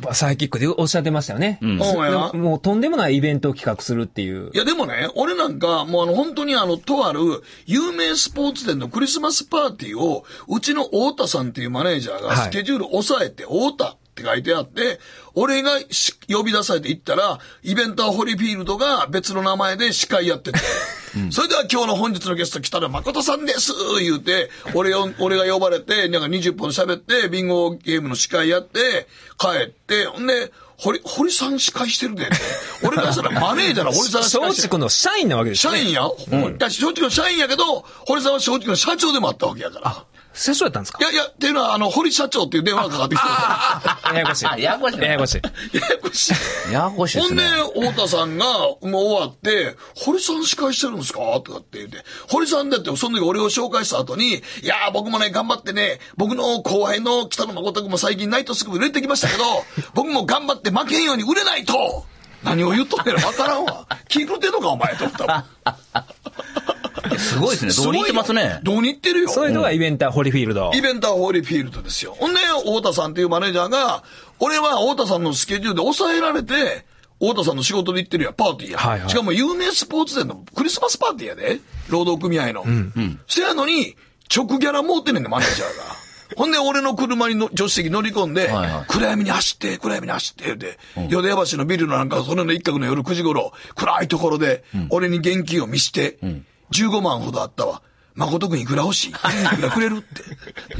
ぱサイキックでおっしゃってましたよね。うん、もうとんでもないイベントを企画するっていう。 いやでもね、俺なんか、もうあの本当にあの、とある有名スポーツ店のクリスマスパーティーを、うちの太田さんっていうマネージャーがスケジュール押さえて、太田って書いてあって、俺が呼び出されて行ったら、イベンターホリフィールドが別の名前で司会やってて、うん、それでは今日の本日のゲスト来たら誠さんです言うて、俺を、俺が呼ばれて、なんかにじゅっぷん喋って、ビンゴゲームの司会やって、帰って、ほんで、堀、堀さん司会してるで、ね。俺からしたらマネージャーの堀さんが司会してる。 松竹の社員なわけですね。 社員や。うん、松竹の社員やけど、堀さんは松竹の社長でもあったわけやから。 あ、社長やったんですか？ いやいや、っていうのは、あの、堀社長っていう電話がかかってきてる。ややこしい。 ややこしい。 ややこしい。 ややこしい。 ややこしいですね。 ほんで、太田さんが、もう終わって、堀さん司会してるんですかとかって言って。堀さんだって、その時俺を紹介した後に、いやー僕もね、頑張ってね、僕の後輩の北野誠君も最近ナイトスクープ売れてきましたけど、僕も頑張って負けんように売れないと。何を言っとんねんわからんわ。気狂ってんのかお前と思ったもん。 すごいですね。どうに言ってますね。 どうに言ってるよ。 そういうのがイベンターホリフィールド。 イベンターホリフィールドですよ。ほんで、太田さんっていうマネージャーが、俺は太田さんのスケジュールで抑えられて、太田さんの仕事で行ってるやん、パーティーや。はいはい、しかも有名スポーツ店のクリスマスパーティーやで。労働組合の。うんうん。せやのに、直ギャラ持ってんねんね、マネージャーが。ほんで、俺の車にの助手席乗り込んで、はいはい、暗闇に走って、暗闇に走って、で、うん、淀屋橋のビルのなんか、それの一角の夜くじ頃、暗いところで、うん、俺に現金を見して、うん、じゅうごまんほどあったわ。誠くんいくら欲しい？いくらくれるって。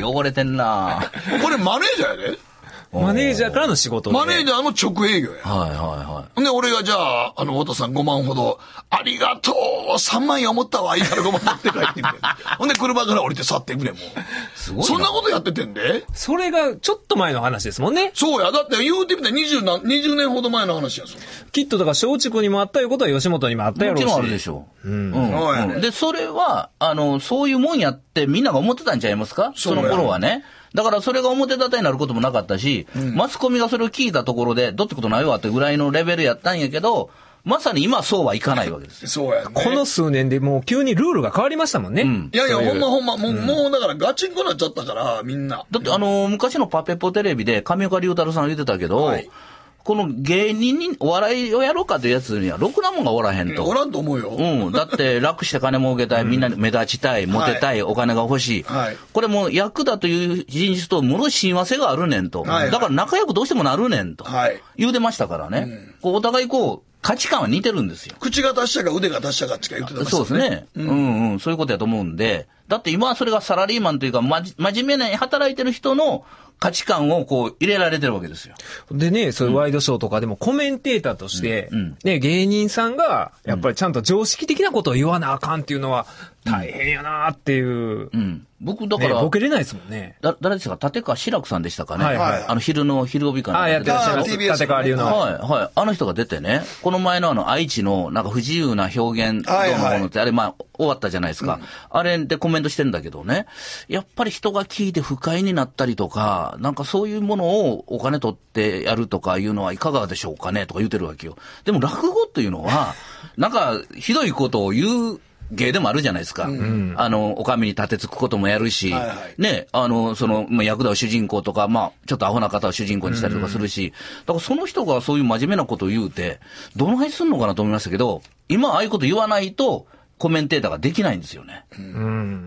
汚れてんなこれマネージャーやで。 マネージャーからの仕事で。 マネージャーの直営業や。 はいはいはい。 で、俺がじゃあ、あの、太田さんごまんほど、ありがとう !さんまん円思ったわいいからごまん持って帰ってみて。ほんで、車から降りて去ってくれ、もう。すごい。そんなことやっててんで。 それが、ちょっと前の話ですもんね。 そうや。だって言うてみたらにじゅうな、にじゅうねんほど前の話やそきっとだから、松竹にもあったいうことは吉本にもあったやろうし。 もちろんあるでしょう。うん。うん。で、それは、あの、そういうもんやってみんなが思ってたんちゃいますか？その頃はね。だからそれが表立てになることもなかったし、うん、マスコミがそれを聞いたところで、どうってことないわってぐらいのレベルやったんやけど、まさに今はそうはいかないわけですよ。 そうやね。 この数年でもう急にルールが変わりましたもんね。うん、 いやいや、ほんまほんま、もう、うん、もうだからガチンコになっちゃったから、みんな。 だってあのー、昔のパペポテレビで上岡龍太郎さんが言ってたけど、はい、この芸人にお笑いをやろうかというやつにはろくなもんがおらへんと。 おらんと思うよ。 うん。だって楽して金儲けたい、みんな目立ちたい、モテたい、お金が欲しい。はい。これも役だという人種ともろ親和性があるねんと。はい。だから仲良くどうしてもなるねんと。はい。言うてましたからね。うん、こうお互いこう、価値観は似てるんですよ。 口が達者か腕が達者かって言ってましたね。 そうですね。うん、うんうん。そういうことやと思うんで。だって今はそれがサラリーマンというか、まじ、真面目に働いてる人の価値観をこう入れられてるわけですよ。 でね、そういうワイドショーとかでもコメンテーターとして、うんうん、ね、芸人さんがやっぱりちゃんと常識的なことを言わなあかんっていうのは大変やなっていう。うん。うん、 僕だから、 ね、ボケれないですもんね。 だ、誰でしたか？立川志らくさんでしたかね。 はいはい。 あの昼の、昼帯かな。 あ、やってらっしゃいます。立川流の。 はいはい。あの人が出てね、この前のあの愛知のなんか不自由な表現どうのものって、はいはい、あれまあ終わったじゃないですか。うん、あれでコメントしてんだけどね、やっぱり人が聞いて不快になったりとか、なんかそういうものをお金取ってやるとかいうのはいかがでしょうかねとか言ってるわけよ。でも落語っていうのは、なんかひどいことを言う、芸でもあるじゃないですか。うん、あの、お上に立てつくこともやるし、はいはい、ね、あの、その、まあ、役だを主人公とか、まあ、ちょっとアホな方を主人公にしたりとかするし、うん、だからその人がそういう真面目なことを言うて、どの辺すんのかなと思いましたけど、今ああいうこと言わないと、コメンテーターができないんですよね。うん。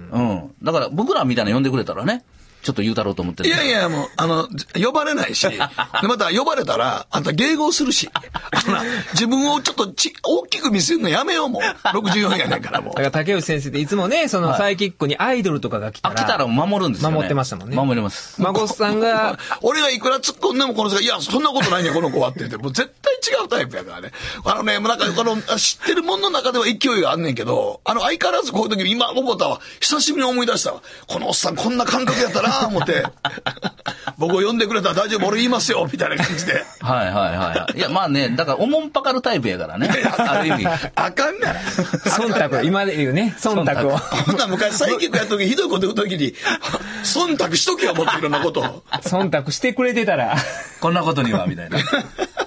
うん。だから僕らみたいな呼んでくれたらね、ちょっと言うたろうと思ってる。 いやいや、もう、あの、呼ばれないし、でまた呼ばれたら、あんた迎合するし、あの自分をちょっとち大きく見せるのやめようもう。ろくじゅうよんやねんからもう。 だから竹内先生っていつもね、そのサイキックにアイドルとかが来たら。 はい、あ、来たら守るんですよね。 守ってましたもんね。 守ります。 孫さんが。 俺がいくら突っ込んでもこの人が、いや、そんなことないねこの子はって言って、もう絶対違うタイプやからね。あのね、なんか、あの、知ってるものの中では勢いがあんねんけど、あの、相変わらずこういう時、今思ったわ、久しぶりに思い出したわ。このおっさんこんな感覚やったな思って。僕を呼んでくれたら大丈夫俺言いますよみたいな感じではいはいはいいやまあねだからおもんぱかるタイプやからねある意味あかんがな忖度今で言うね忖度をほんな昔サイキックやった時ひどいこと言う時に忖度しとけよもっといろんなことを忖度してくれてたらこんなことにはみたいなほん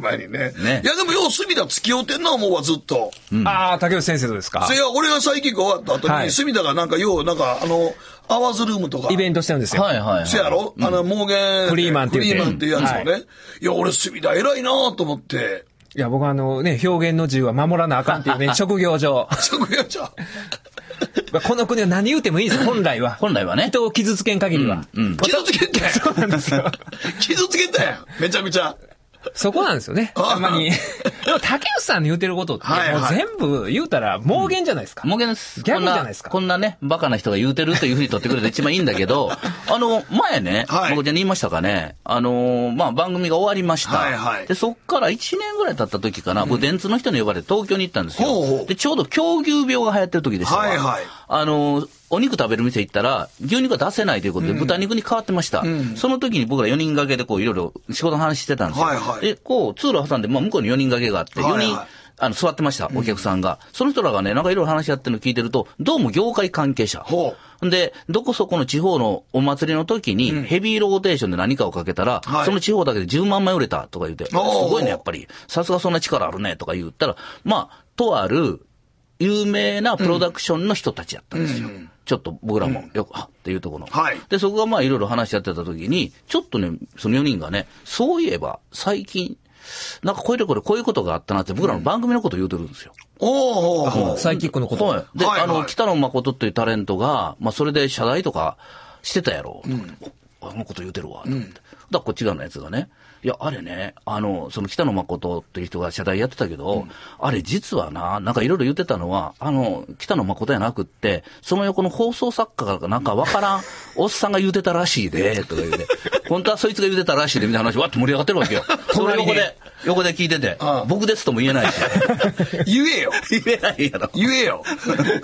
まにね。ね。いや、でもよう隅田付き合うてんな思うわ、ずっと。 うん、ああ、竹内先生とですか。 いや、俺がサイキック終わった後に、はい、隅田がなんかよう、なんか、あの、アワーズルームとか。 イベントしてるんですよ。 はいはい、はい。 せやろ、うん、あの、モーゲン。 フリーマンっていう。 フリーマンっていうやつをね。はい、いや、俺隅田偉いなと思って。 いや、僕はあのね、表現の自由は守らなあかんっていうね、職業上。 職業上。 この国は何言うてもいいです、本来は。 本来はね。 人を傷つけん限りは。 うんうん、傷つけんたやん。 そうなんですよ。 傷つけんたやん。めちゃくちゃ。 そこなんですよね。たまに。でも竹内さんの言うてることって、もう全部言うたら妄言じゃないですか。 妄言です。 ギャグじゃないですか。 こんなね、バカな人が言うてるというふうに取ってくれて一番いいんだけど、あの、前ね、はい、僕じゃ言いましたかね、あの、まあ、番組が終わりました。はいはい、で、そっからいちねんぐらい経った時かな、僕、電通の人に呼ばれて東京に行ったんですよ。ほうほうで、ちょうど狂牛病が流行ってる時でしたわ。はいはい。あの、お肉食べる店行ったら、牛肉が出せないということで、豚肉に変わってました。うん、その時に僕らよにん掛けでこう、いろいろ仕事の話してたんですよ。はいはい、で、こう、通路挟んで、まあ、向こうによにん掛けがあって、よにん、はいはい、あの、座ってました、お客さんが。うん、その人らがね、なんかいろいろ話し合ってるの聞いてると、どうも業界関係者。ほう。で、どこそこの地方のお祭りの時に、ヘビーローテーションで何かをかけたら、うん、その地方だけでじゅうまんまい売れたとか言うて、すごいね、やっぱり。さすがそんな力あるね、とか言ったら、まあ、とある、有名なプロダクションの人たちやったんですよ。うん、ちょっと僕らもよく、うん、はっていうところの。はい。で、そこがまあいろいろ話し合ってた時に、ちょっとね、そのよにんがね、そういえば最近、なんかこういうこれこういうことがあったなって僕らの番組のことを言うてるんですよ。 うん、おー。サイキックのこと。 はい。で、はいはい、あの、北野誠っていうタレントが、まあそれで謝罪とかしてたやろ。うん、あのこと言うてるわ。と思って。うん、だからこっち側のやつがね、いや、あれね、あの、その北野誠っていう人が謝罪やってたけど、うん、あれ実はな、なんかいろいろ言ってたのは、あの、北野誠やなくって、その横の放送作家がなんかわからん、おっさんが言うてたらしいで、とか言うて、本当はそいつが言うてたらしいで、みたいな話、わって盛り上がってるわけよ。それ横で、横で聞いてて、ああ僕ですとも言えないし。 言えよ。 言えないやろ。 言えよ。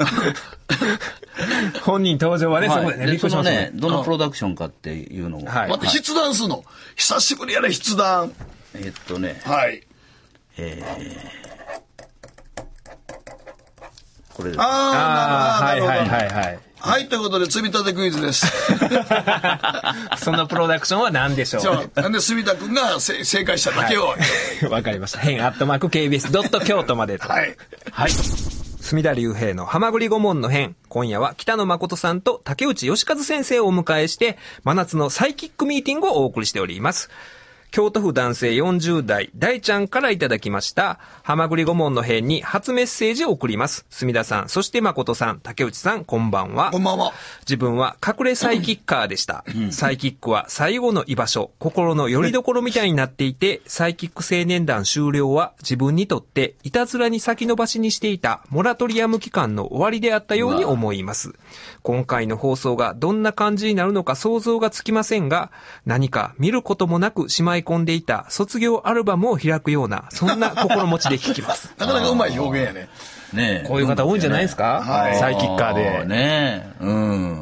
本人登場はね、はい、そこでね、びっくりしましたね。 どのプロダクションかっていうのを。 はい。待って、筆談するの。久しぶりやね、筆談。 えっとね。 はい。 えー、これです。 ああ、なるほど。はいはいはいはい。 はい、ということで、積み立てクイズです。 そのプロダクションは何でしょう。 そう。なんで、住田くんが正解しただけを。わ、 はい、かりました。変アットマーク ケービーエス ドット京都までと。 はい。 はい。隅田隆平のはまぐり顧問の編。今夜は北野誠さんと竹内義和先生をお迎えして、真夏のサイキックミーティングをお送りしております。京都府男性よんじゅう代大ちゃんからいただきました。はまぐり顧問の編に初メッセージを送ります。墨田さん、そして誠さん、竹内さん、こんばんは。 こんばんは。 自分は隠れサイキッカーでした。うん、サイキックは最後の居場所、心の拠り所みたいになっていて、サイキック青年団終了は自分にとっていたずらに先延ばしにしていたモラトリアム期間の終わりであったように思います。今回の放送がどんな感じになるのか想像がつきませんが、何か見ることもなくしまい込んでいた卒業アルバムを開くような、そんな心持ちで聞きます。 なかなかうまい表現やね。 ねえ。こういう方多いんじゃないですか、はい、サイキッカーで。 ねえ。うん。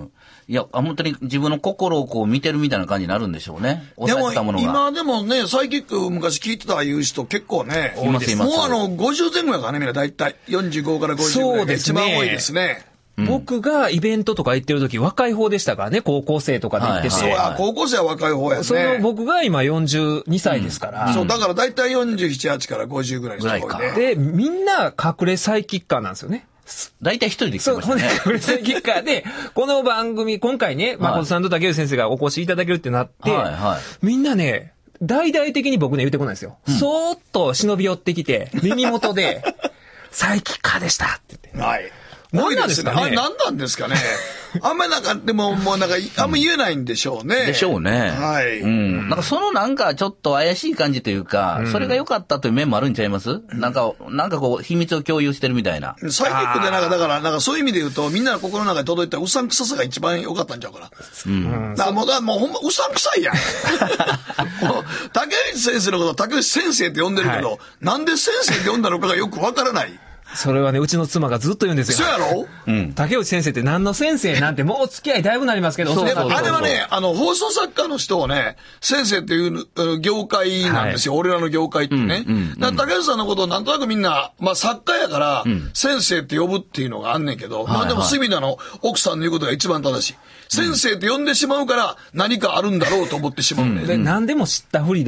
いや、本当に自分の心をこう見てるみたいな感じになるんでしょうね。 でも、今でもね、サイキック昔聞いてたいう人結構ね、 いますいます。 もうあの、ごじゅう前後やからね、みんな大体。よんじゅうごからごじゅうぐらいが一番多いですね。 うん、僕がイベントとか行ってる時若い方でしたからね、高校生とかで行ってて。 そうや、高校生は若い方やね。 その僕が今よんじゅうにさいですから。 うん、そう、だから大体よんじゅうなな、はちからごじゅうぐらいの人が多いね。 で、みんな隠れサイキッカーなんですよね。 大体一人で来てましたね。 そう、隠れサイキッカーで、この番組、今回ね、誠さんと竹内先生がお越しいただけるってなって、はいはい、みんなね、大々的に僕ね言ってこないんですよ。うん、そーっと忍び寄ってきて、耳元で、サイキッカーでしたって言って。 はい。多いですね。あれ何なんですかね。あんまりなんか、でももうなんか、あんま言えないんでしょうね。 でしょうね。 はい。 うん。なんかそのなんかちょっと怪しい感じというか、うん、それが良かったという面もあるんちゃいます、うん、なんか、なんかこう、秘密を共有してるみたいな。 サイキックでなんか、だから、なんかそういう意味で言うと、みんなの心の中に届いたうさんくささが一番良かったんちゃうかな。うん。だからもう、だもうほんまうさんくさいやん。もう、竹内先生のこと竹内先生って呼んでるけど、はい、なんで先生って呼んだのかがよくわからない。 それはね、うちの妻がずっと言うんですよ。 そうやろ、 うん、竹内先生って何の先生なんてもう付き合いだいぶなりますけど、 そうそうそうそう。あれはね、あの、放送作家の人をね、先生っていう業界なんですよ。はい、俺らの業界ってね。うんうんうん、だから竹内さんのことをなんとなくみんな、まあ作家やから、先生って呼ぶっていうのがあんねんけど、うん、まあでも隅田の奥さんの言うことが一番正しい。先生って呼んでしまうから何かあるんだろうと思ってしまうね。 で、何でも知ったふりで、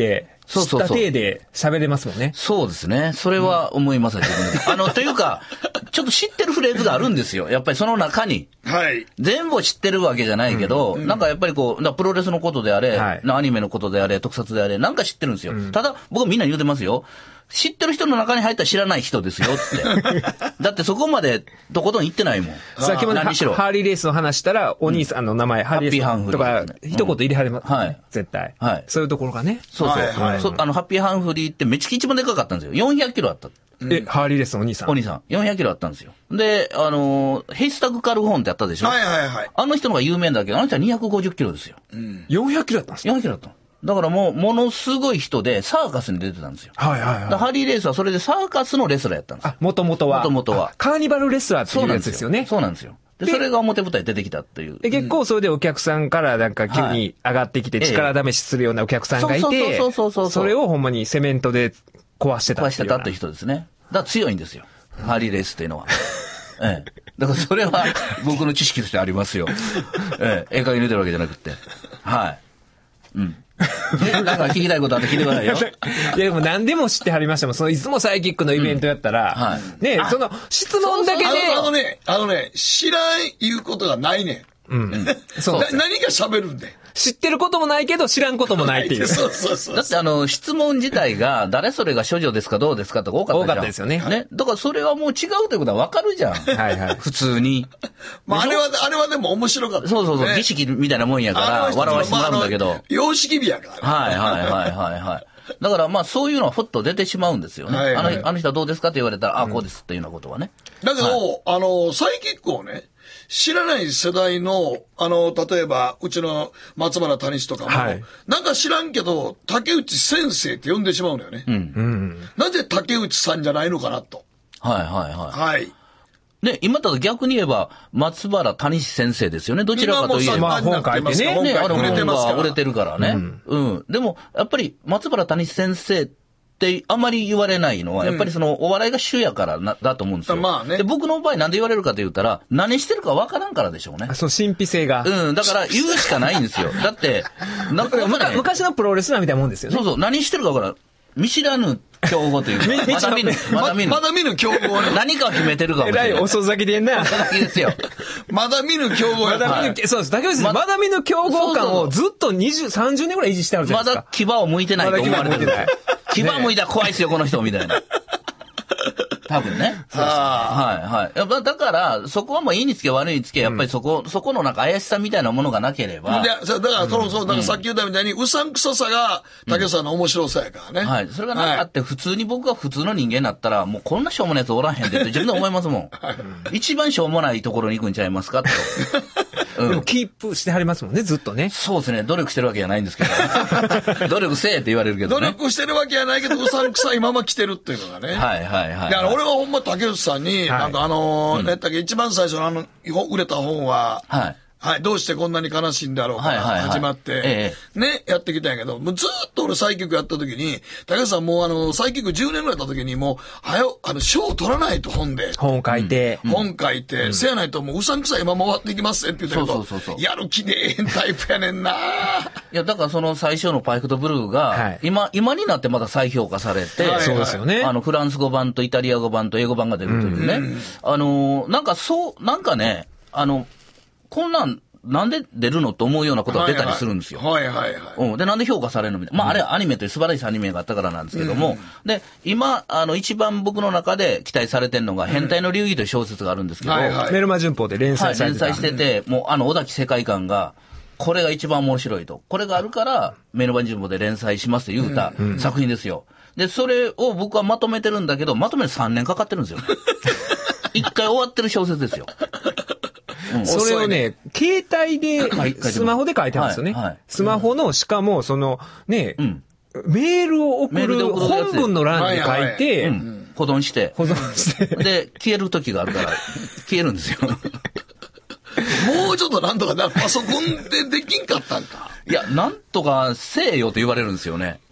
知った体で喋れますもんね。 そうですね。それは思います、自分で。あの、というか、ちょっと知ってるフレーズがあるんですよ。やっぱりその中に。 はい。 全部を知ってるわけじゃないけど、うん、なんかやっぱりこう、プロレスのことであれ、はい、アニメのことであれ、特撮であれ、なんか知ってるんですよ。うん、ただ、僕はみんなに言うてますよ。知ってる人の中に入ったら知らない人ですよって。だってそこまでとことん言ってないもん。 さっきもハーリーレースの話したら、お兄さんの名前、うん、ハーリーレースとか、一言入れはります、ね、うん。はい。絶対。はい。そういうところがね。 そうそう。はいはい、そあの、ハッピーハンフリーってめちゃ一番でかかったんですよ。よんひゃくキロあった。 うん、え、ハーリーレースのお兄さんお兄さん。よんひゃくキロあったんですよ。で、あのー、ヘイスタグカルホーンってあったでしょ。 はいはいはい。 あの人のが有名だけど、あの人はにひゃくごじゅっキロですよ。 うん。よんひゃくキロだったんですか ?よんひゃくキロだった。 だからもう、ものすごい人で、サーカスに出てたんですよ。 はいはいはい。 ハーリーレースはそれでサーカスのレスラーやったんですよ。 あ、もともとは。 もともとは。 カーニバルレスラーっていうやつですよね。 そうなんですよ。で、それが表舞台に出てきたっていう。 で、結構それでお客さんからなんか急に上がってきて力試しするようなお客さんがいて、そうそうそうそう。それをほんまにセメントで壊してたっていう。 壊してたっていう人ですね。だから強いんですよ。ハーリーレースっていうのは。ええ。だからそれは僕の知識としてありますよ。ええ。映画に出てるわけじゃなくて。はい。うん。え、なんか聞きたいことあって聞いてくださいよ。 いやでも何でも知ってはりましたもん。そのいつもサイキックのイベントやったら、うんはい、ねその質問だけで。 あのね、あのね、知らん言うことがないねん。うん。そう。何が喋るんで。 知ってることもないけど知らんこともないっていう。 そうそうそう。 だってあの、質問自体が、誰それが処女ですかどうですかとか多かったじゃん。 多かったですよね。 ね。だからそれはもう違うということはわかるじゃん。はいはい。普通に。 まああれは、あれはでも面白かった、ね。 そうそうそう。儀式みたいなもんやから、笑わしてもらうんだけど。まあ、 様式美やから、ね。 はいはいはいはいはい。だからまあそういうのはふっと出てしまうんですよね。はいはい、あの、あの人はどうですかって言われたら、あ、こうですっていうようなことはね。 だけど、はい、あの、サイキックをね、知らない世代の、あの、例えば、うちの松原谷氏とかも、はい、なんか知らんけど、竹内先生って呼んでしまうのよね。うん。なぜ竹内さんじゃないのかなと。 はいはいはい。 はい。 ね、今だと逆に言えば、松原谷氏先生ですよね。どちらかといえば。 まあ、本書いてね。 ね、あの、本が売れてるからね。うん。うん。でも、やっぱり、松原谷氏先生って、ってあんまり言われないのは、やっぱりそのお笑いが主やからなだと思うんですよ。まあね。で、僕の場合なんで言われるかと言ったら、何してるかわからんからでしょうね。 そう、神秘性が。 うん、だから言うしかないんですよ。だって、 なんか、ね、昔のプロレスラーみたいなもんですよね。 そうそう、何してるかわからん。見知らぬ競合というか、まだ見ぬ、 まだ見ぬ。まだ見ぬ競合ね。 何かを決めてるかもしれない。 えらい遅咲きで言んな。 遅咲きですよ。 まだ見ぬ競合や。 まだ見ぬ、そうです。だけど、まだ見ぬ競合感をずっとにじゅう、さんじゅうねんぐらい維持してあるじゃないですか。 まだ牙を向いてないと思われてる。牙向いたら怖いですよ、この人、みたいな。多分ね。そうですね。はいはい。だから、そこはもういいにつけ悪いにつけ、やっぱりそこ、うん、そこのなんか怪しさみたいなものがなければ。 で、だから、その、そう、だからさっき言ったみたいに、うさんくささが、竹さんの面白さやからね。 はい。それがなかって、普通に僕が普通の人間になったら、もうこんなしょうもないやつおらへんでって自分で思いますもん。一番しょうもないところに行くんちゃいますかと。 うん、でもキープしてはりますもんね、ずっとね。 そうですね。努力してるわけじゃないんですけど。努力せえって言われるけどね。努力してるわけじゃないけど、うさんくさいまま来てるっていうのがね。 はいはいはい。 だから俺はほんま竹内さんに、はい、なんかあのー、ね、うん、一番最初のあの、売れた本は、はい。はい、どうしてこんなに悲しいんだろうから始まって、はいはいはいええ、ね、やってきたんやけど、もうずっと俺サイキックやった時に、竹内さんもうあの、サイキックじゅうねんぐらいやった時にもう、はよ、あの、賞を取らないと本で。 本書いて。 うん、本書いて、うん、せやないともううさんくさいまま終わっていきますって言ってるけど、そうそうそうそうやる気ねえへんタイプやねんな。いや、だからその最初のパイクとブルーが、はい、今、今になってまだ再評価されて、 はい、そうですよね。 あの、フランス語版とイタリア語版と英語版が出るというね。うん、あの、なんかそう、なんかね、あの、こんなん、なんで出るのと思うようなことが出たりするんですよ。 はいはいはい。 うん。で、なんで評価されるのみたいな。まあ、あれはアニメという素晴らしいアニメがあったからなんですけども、うん、で、今、あの、一番僕の中で期待されてるのが、変態の流儀という小説があるんですけど、 はいはい、メルマ旬報で連載されてた、 はい、連載してて、もう、あの、尾崎世界観が、これが一番面白いと。これがあるから、メルマ旬報で連載しますと言うた作品ですよ。で、それを僕はまとめてるんだけど、まとめてさんねんかかってるんですよ。一回終わってる小説ですよ。 うん、それをね、携帯で、スマホで書いてますよね。はいはい、スマホの、しかも、その、ね、うん、メールを送る本文の欄に書いて、 うん、保存して。 保存して。 で、消える時があるから、消えるんですよ。 もうちょっとなんとかな、パソコンでできんかったんか。 いや、なんとかせえよと言われるんですよね。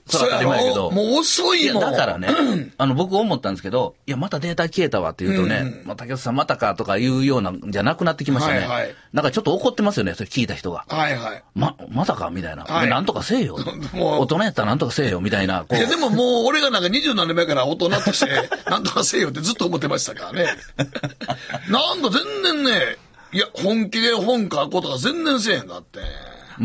それは当たり前やけど。 もう遅いもん。 いや、だからね、あの、僕思ったんですけど、いや、またデータ消えたわって言うとね、うん、まあ、竹内さんまたかとかいうようなんじゃなくなってきましたね。はいはい、なんかちょっと怒ってますよね、それ聞いた人が。 はいはい。 ま、またかみたいな。はい、なんとかせえよ。もう大人やったらなんとかせえよ、みたいな。 いや、でももう俺がなんか二十何年前から大人として、なんとかせえよってずっと思ってましたからね。なんか全然ね、いや、本気で本書くことが全然せえへんかって。 うん。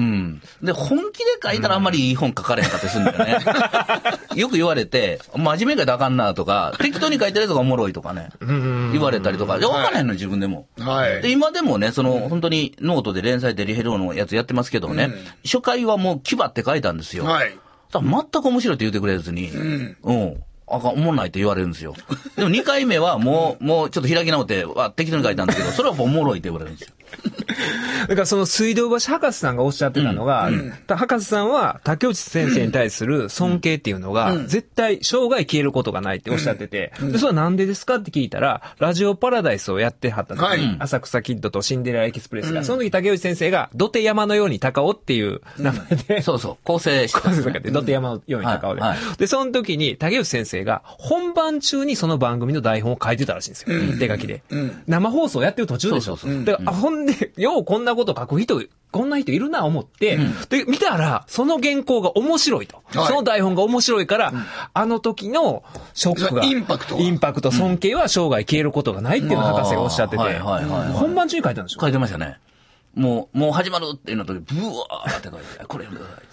で、本気で書いたらあんまりいい本書かれへんかったりするんだよね。よく言われて、真面目に書いたらあかんなとか、適当に書いてるやつがおもろいとかね、言われたりとか、いや、わからへんの自分でも。はい。で、今でもね、その、うん、本当にノートで連載デリヘルのやつやってますけどね、うん、初回はもう牙って書いたんですよ。はい。だから全く面白いって言ってくれずに、うん。うんあかん、おもんないって言われるんですよ。でもにかいめはもう、もうちょっと開き直って、わ、適当に書いたんだけど、それはおもろいって言われるんですよ。 だからその水道橋博士さんがおっしゃってたのが、うん、博士さんは竹内先生に対する尊敬っていうのが、絶対生涯消えることがないっておっしゃってて、でそれはなんでですかって聞いたら、ラジオパラダイスをやってはった時に、はい、浅草キッドとシンデレラエキスプレスが、その時竹内先生が、土手山のように高尾っていう名前で、うん、 そうそう、構成して、構成とかで土手山のように高尾で、はいはい。で、その時に竹内先生が、本番中にその番組の台本を書いてたらしいんですよ。うん、手書きで、うん。生放送やってる途中でしょ。そうそうそう。だから、ほんで、ようこんなこと書く人、こんな人いるな思って、うん、で、見たら、その原稿が面白いと。はい、その台本が面白いから、うん、あの時のショックが、 インパクト。 インパクト、尊敬は生涯消えることがないっていうのを博士がおっしゃってて、本番中に書いたんでしょ？ 書いてましたね。もう、もう始まるっていうの時、ブワーって書いて、これ読んでくださいって。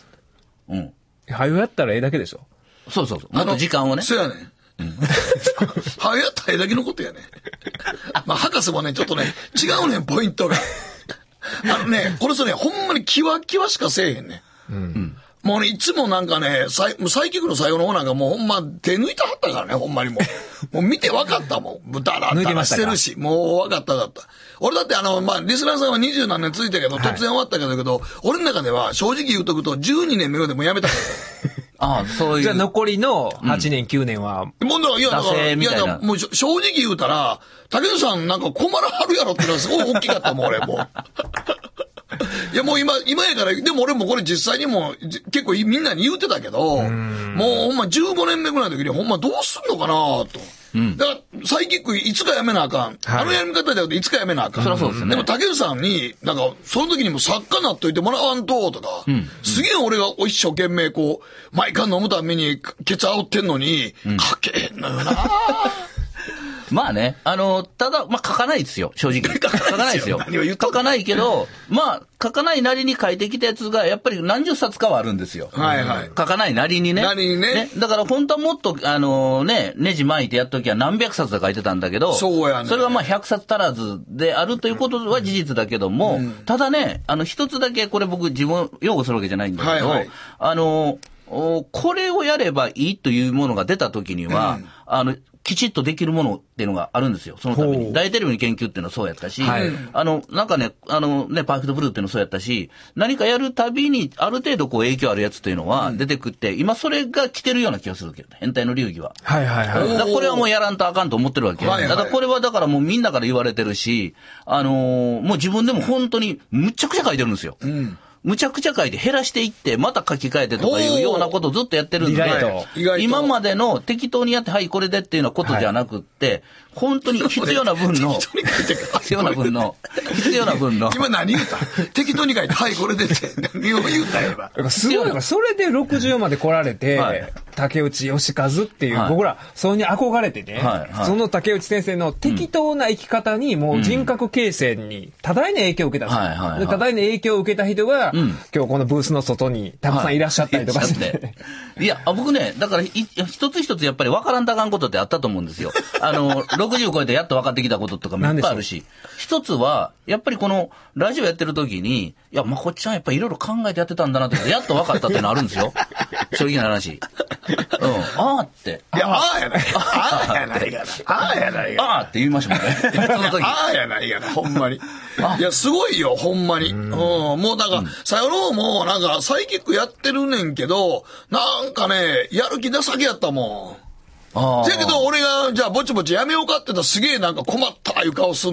うん。はよやったらええだけでしょ？ そうそうそう。もっと時間をね。 そうやね。うん、はやったらええだけのことやね。まあ、博士もね、ちょっとね、違うねん、ポイントが。あのね、これそれ、ほんまにキワキワしかせえへんね。うん。もうね、いつもなんかね、サイサイキックの最後の方なんかもうほんま手抜いたはったからね、ほんまにもう。もう見て分かったもん。もうダラダラしてるし、もう分かった分かった。俺だってあの、まあ、リスナーさんは二十何年続いたけど、突然終わったけど、はい、俺の中では正直言うとくとじゅうにねんめでもうやめたから。 ああ、そういう。 じゃあ残りのはちねん、うん、きゅうねんは。 もうだから、いや、だから、いや、だからもう正直言うたら、竹内さんなんか困らはるやろっていうのはすごい大きかったもん、俺もう。いやもう今、今やから、でも俺もこれ実際にも結構みんなに言うてたけど、もうほんまじゅうごねんめぐらいの時にほんまどうすんのかなと。うん、だから、サイキックいつかやめなあかん。はい、あのやり方だといつかやめなあかん。 そりゃそうですね。 でも竹内さんに、なんか、その時にも作家なっといてもらわんと、とか、うん、すげえ俺が一生懸命こう、毎回飲むためにケツ煽ってんのに、うん、書けへんのよなまあね、あの、ただ、まあ書かないですよ、正直。書かないですよ。書かないけど、まあ、書かないなりに書いてきたやつが、やっぱり何十冊かはあるんですよ。はいはい。書かないなりにね。なりにね。ねだから本当はもっと、あのね、ネジ巻いてやっときは何百冊で書いてたんだけど、そうやね。それがまあ百冊足らずであるということは事実だけども、うん、ただね、あの一つだけ、これ僕自分擁護するわけじゃないんだけど、はいはい、あの、これをやればいいというものが出たときには、うん、あの、きちっとできるものっていうのがあるんですよ。そのために。大テレビの研究っていうのはそうやったし、はい、あの、なんかね、あのね、パーフェクトブルーっていうのはそうやったし、何かやるたびにある程度こう影響あるやつっていうのは出てくって、うん、今それが来てるような気がするけどね。変態の流儀は。はいはいはい。だからこれはもうやらんとあかんと思ってるわけ。はいはい、だからこれはだからもうみんなから言われてるし、あのー、もう自分でも本当にむっちゃくちゃ書いてるんですよ。うんむちゃくちゃ書いて減らしていってまた書き換えてとかいうようなことをずっとやってるんで、今までの適当にやってはいこれでっていうようなことじゃなくって、はい、本当に必要な分の必要な分の必要な分の今何言うた適当に書いてはいこれでって何を言うたらえばすごいそれでろくじゅうまで来られて、はい、竹内義和っていう、はい、僕らそれに憧れてね、はいはい、その竹内先生の適当な生き方にもう人格形成に多大な影響を受けたんですよ、はいはいはい、多大な影響を受けた人が、うん、今日このブースの外にたくさんいらっしゃったりとかして、はい、 いや僕ねだから一つ一つやっぱり分からんとあかんことってあったと思うんですよあのろくじゅう超えてやっと分かってきたこととかもいっぱいあるし一つはやっぱりこのラジオやってる時にいやまこっちゃんやっぱりいろいろ考えてやってたんだなってやっと分かったっていうのあるんですよ正直な話うん、あーって。 いや、あーやない。あーやないがな。あーやないがな。 あーって言いましたもんね。その時。 あーやないがな、ほんまに。いや、すごいよ、ほんまに。うん。もうなんか、さよのも、なんか、サイキックやってるねんけど、なんかね、やる気出さげやったもん。ああ。だけど、俺が、じゃあ、ぼちぼちやめようかって言ったら、すげえなんか困ったいう顔すんねん。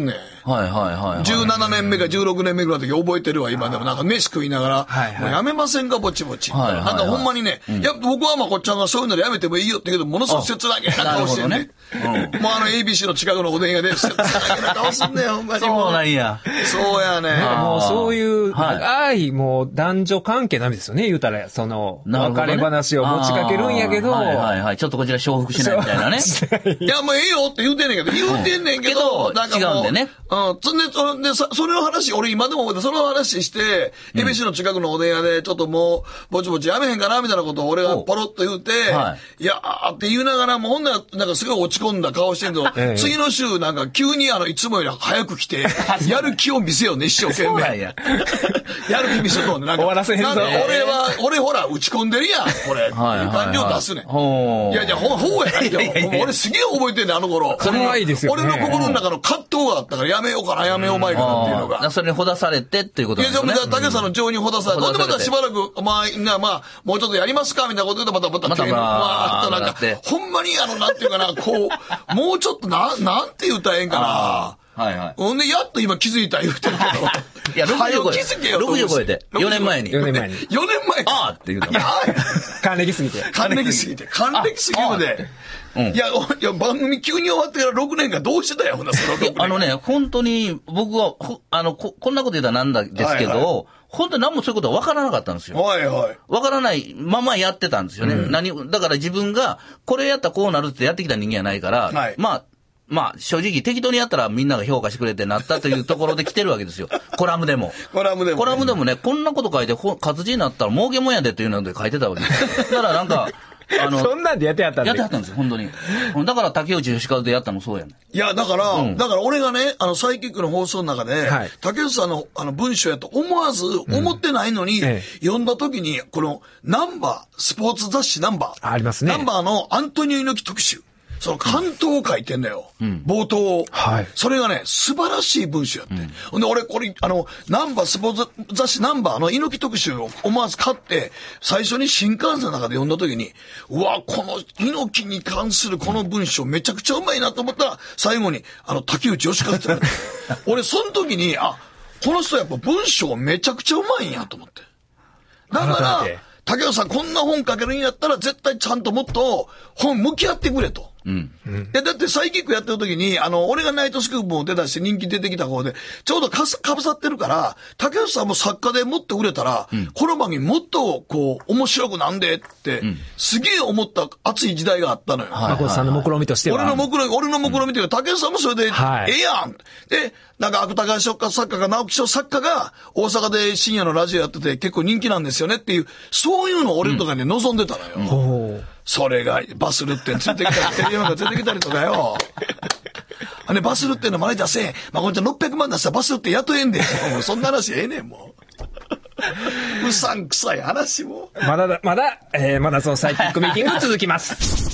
はいはいはい、はい。 じゅうななねんめかじゅうろくねんめぐらいの時覚えてるわ、今でも。なんか飯食いながら、はいはい、もうやめませんか、ぼちぼち。はいはいはい、なんかほんまにね、うん、いや、僕はまこっちゃんがそういうのでやめてもいいよって言うけど、ものすごく切なげな顔してんね。うん、もうあの エービーシー の近くのおでん屋で、切なげな顔すんねん、ほんまに。 そうなんや。 そうやね。 もうそういう、長い、もう男女関係なんですよね、言うたら、その、別れ話を持ちかけるんやけど。 はいはいはい。ちょっとこちら承服しないみたいなね。 いや、もうええよって言うてんねんけど、言うてんねんけど、 なんかもう。違うんでね。 うん。そんで、そで、それの話、俺今でも覚えて、その話して、エービーシー の近くのおでん屋で、ちょっともう、ぼちぼちやめへんかな、みたいなことを俺がポロッと言うて、はい、いやーって言いながら、もうほんなら、なんかすごい落ち込んだ顔してんけど、ええ、次の週なんか急にあの、いつもより早く来て、やる気を見せようね、一生懸命。や. やる気見せようね。なんか、 終わらせへんぞ。 なんか俺は、俺ほら、打ち込んでるやん、これ。はい。いう感じを出すねん。いやいや、ほ、ほうやないよ。俺すげえ覚えてんねん、あの頃。 それはいいですよね。 俺の心の中の葛藤があったから、やめようかな、やめようまいかなっていうのが。 それにほだされてっていうことなんですね。 いや、竹さんの情にほだされて、ほんでまたしばらく、まあ、まあ、もうちょっとやりますかみたいなこと言うと、また、また、また、まあ、なんか、ほんまにあの、なんていうかな、こう、もうちょっとな、なんて言ったらええんかな。はいはい。ほんで、やっと今気づいた言うてるけど。 いや、ろくじゅう超え。 気づけよ。 ろくじゅう超えて。よねんまえに。 よねんまえに。 よねんまえああって言うた。いや、 還暦すぎて。 還暦すぎて。還暦すぎるで。うん、いや、いや、番組急に終わってからろくねんかんどうしてたよ、ほんなそのろくねん。 あのね、本当に、僕は、あの、こ、こんなこと言ったらなんだですけど、はいはい、本当に何もそういうことは分からなかったんですよ。 はいはい。 分からないままやってたんですよね。うん、何、だから自分が、これやったらこうなるってやってきた人間やないから、はい、まあ、まあ、正直適当にやったらみんなが評価してくれてなったというところで来てるわけですよ。コラムでも。 コラムでも、ね。 コラムでもね、こんなこと書いて、活字になったら儲けもんやでというので書いてたわけですよ。だからなんか、 あの、そんなんでやってやったんでやってやったんですよ、本当に。だから竹内義和でやったのそうやねん。 いや、だから、うん、だから俺がね、あの、サイキックの放送の中で、はい、竹内さんのあの文章やと思わず、思ってないのに、うんええ、読んだ時に、この、ナンバー、スポーツ雑誌ナンバー。 ありますね。 ナンバーのアントニオ猪木特集。その関東を書いてんだよ。うん、冒頭を、はい。それがね、素晴らしい文章やって。ほ、うんで、俺、これ、あの、ナンバー、スポーツ雑誌ナンバーの猪木特集を思わず買って、最初に新幹線の中で読んだ時に、うわ、この猪木に関するこの文章めちゃくちゃうまいなと思ったら、最後に、あの、竹内義和って言われて。俺、その時に、あ、この人やっぱ文章めちゃくちゃうまいんやと思って。だから、竹内さんこんな本書けるんやったら絶対ちゃんともっと本向き合ってくれと。うん。で、だってサイキックやってる時に、あの、俺がナイトスクープも出たして人気出てきた方で、ちょうどかす、かぶさってるから、竹内さんも作家でもっと売れたら、うん、この番組もっとこう、面白くなんでって、うん、すげえ思った熱い時代があったのよ。 誠さんの目論見としては。 俺の目論見、俺の目論見というか、竹内さんもそれで、はい、ええやん。で、なんか芥川賞作家が、直木賞作家が、大阪で深夜のラジオやってて結構人気なんですよねっていう、そういうのを俺とかに望んでたのよ。うん、それが、バスルってんついてきたり、テレビマンがついてきたりとかよ。あれ、バスルってんのマネージャーせえ。まあ、こんちゃんろっぴゃくまん出したらバスルって雇えんで。もうそんな話ええねん、もう。うさんくさい話も。 まだ、まだ、えー、まだそのサイキックミーティング続きます。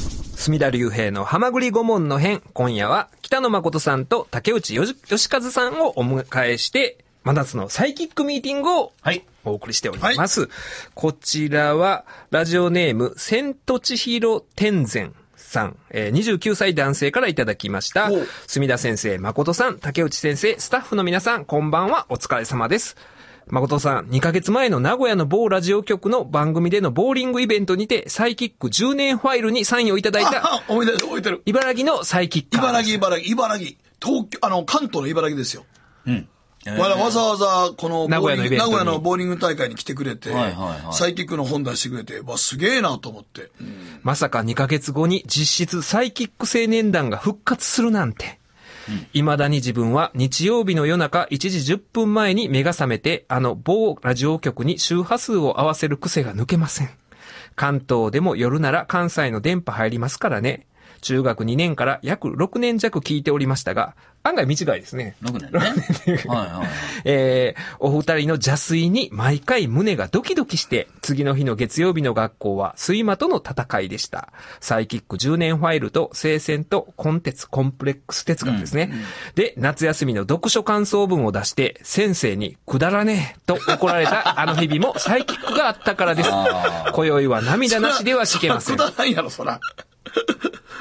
隅田隆平のはまぐり顧問の編。今夜は北野誠さんと竹内義和さんをお迎えして、真夏のサイキックミーティングをお送りしております。はい、こちらはラジオネーム千と千尋天前さん、えー、にじゅうきゅうさい男性からいただきました。隅田先生、誠さん、竹内先生、スタッフの皆さん、こんばんは。お疲れ様です。誠さん、にかげつまえの名古屋の某ラジオ局の番組でのボーリングイベントにてサイキックじゅうねんファイルにサインをいただいた、 覚えてる、覚えてる。 茨城のサイキック。 茨城、茨城、茨城。東京、あの、関東の茨城ですよ。うん。わざわざ、この、名古屋のイベントに、名古屋のボーリング大会に来てくれて、はいはいはい、サイキックの本出してくれて、わ、すげえなと思って。うん、 まさかにかげつごに実質サイキック青年団が復活するなんて。いま、うん、だに自分は日曜日の夜中いちじじゅっぷんまえに目が覚めて、あの某ラジオ局に周波数を合わせる癖が抜けません。関東でも夜なら関西の電波入りますからね。中学にねんから約ろくねん弱聞いておりましたが、案外短いですね。 ろくねんね。はいはい。 えー、お二人の邪推に毎回胸がドキドキして、次の日の月曜日の学校は睡魔との戦いでした。サイキックじゅうねんファイルと聖戦とコンテツコンプレックス哲学ですね。うんうん、で、夏休みの読書感想文を出して、先生にくだらねえと怒られたあの日々もサイキックがあったからです。今宵は涙なしではしけません。 くだらんやろ、そら。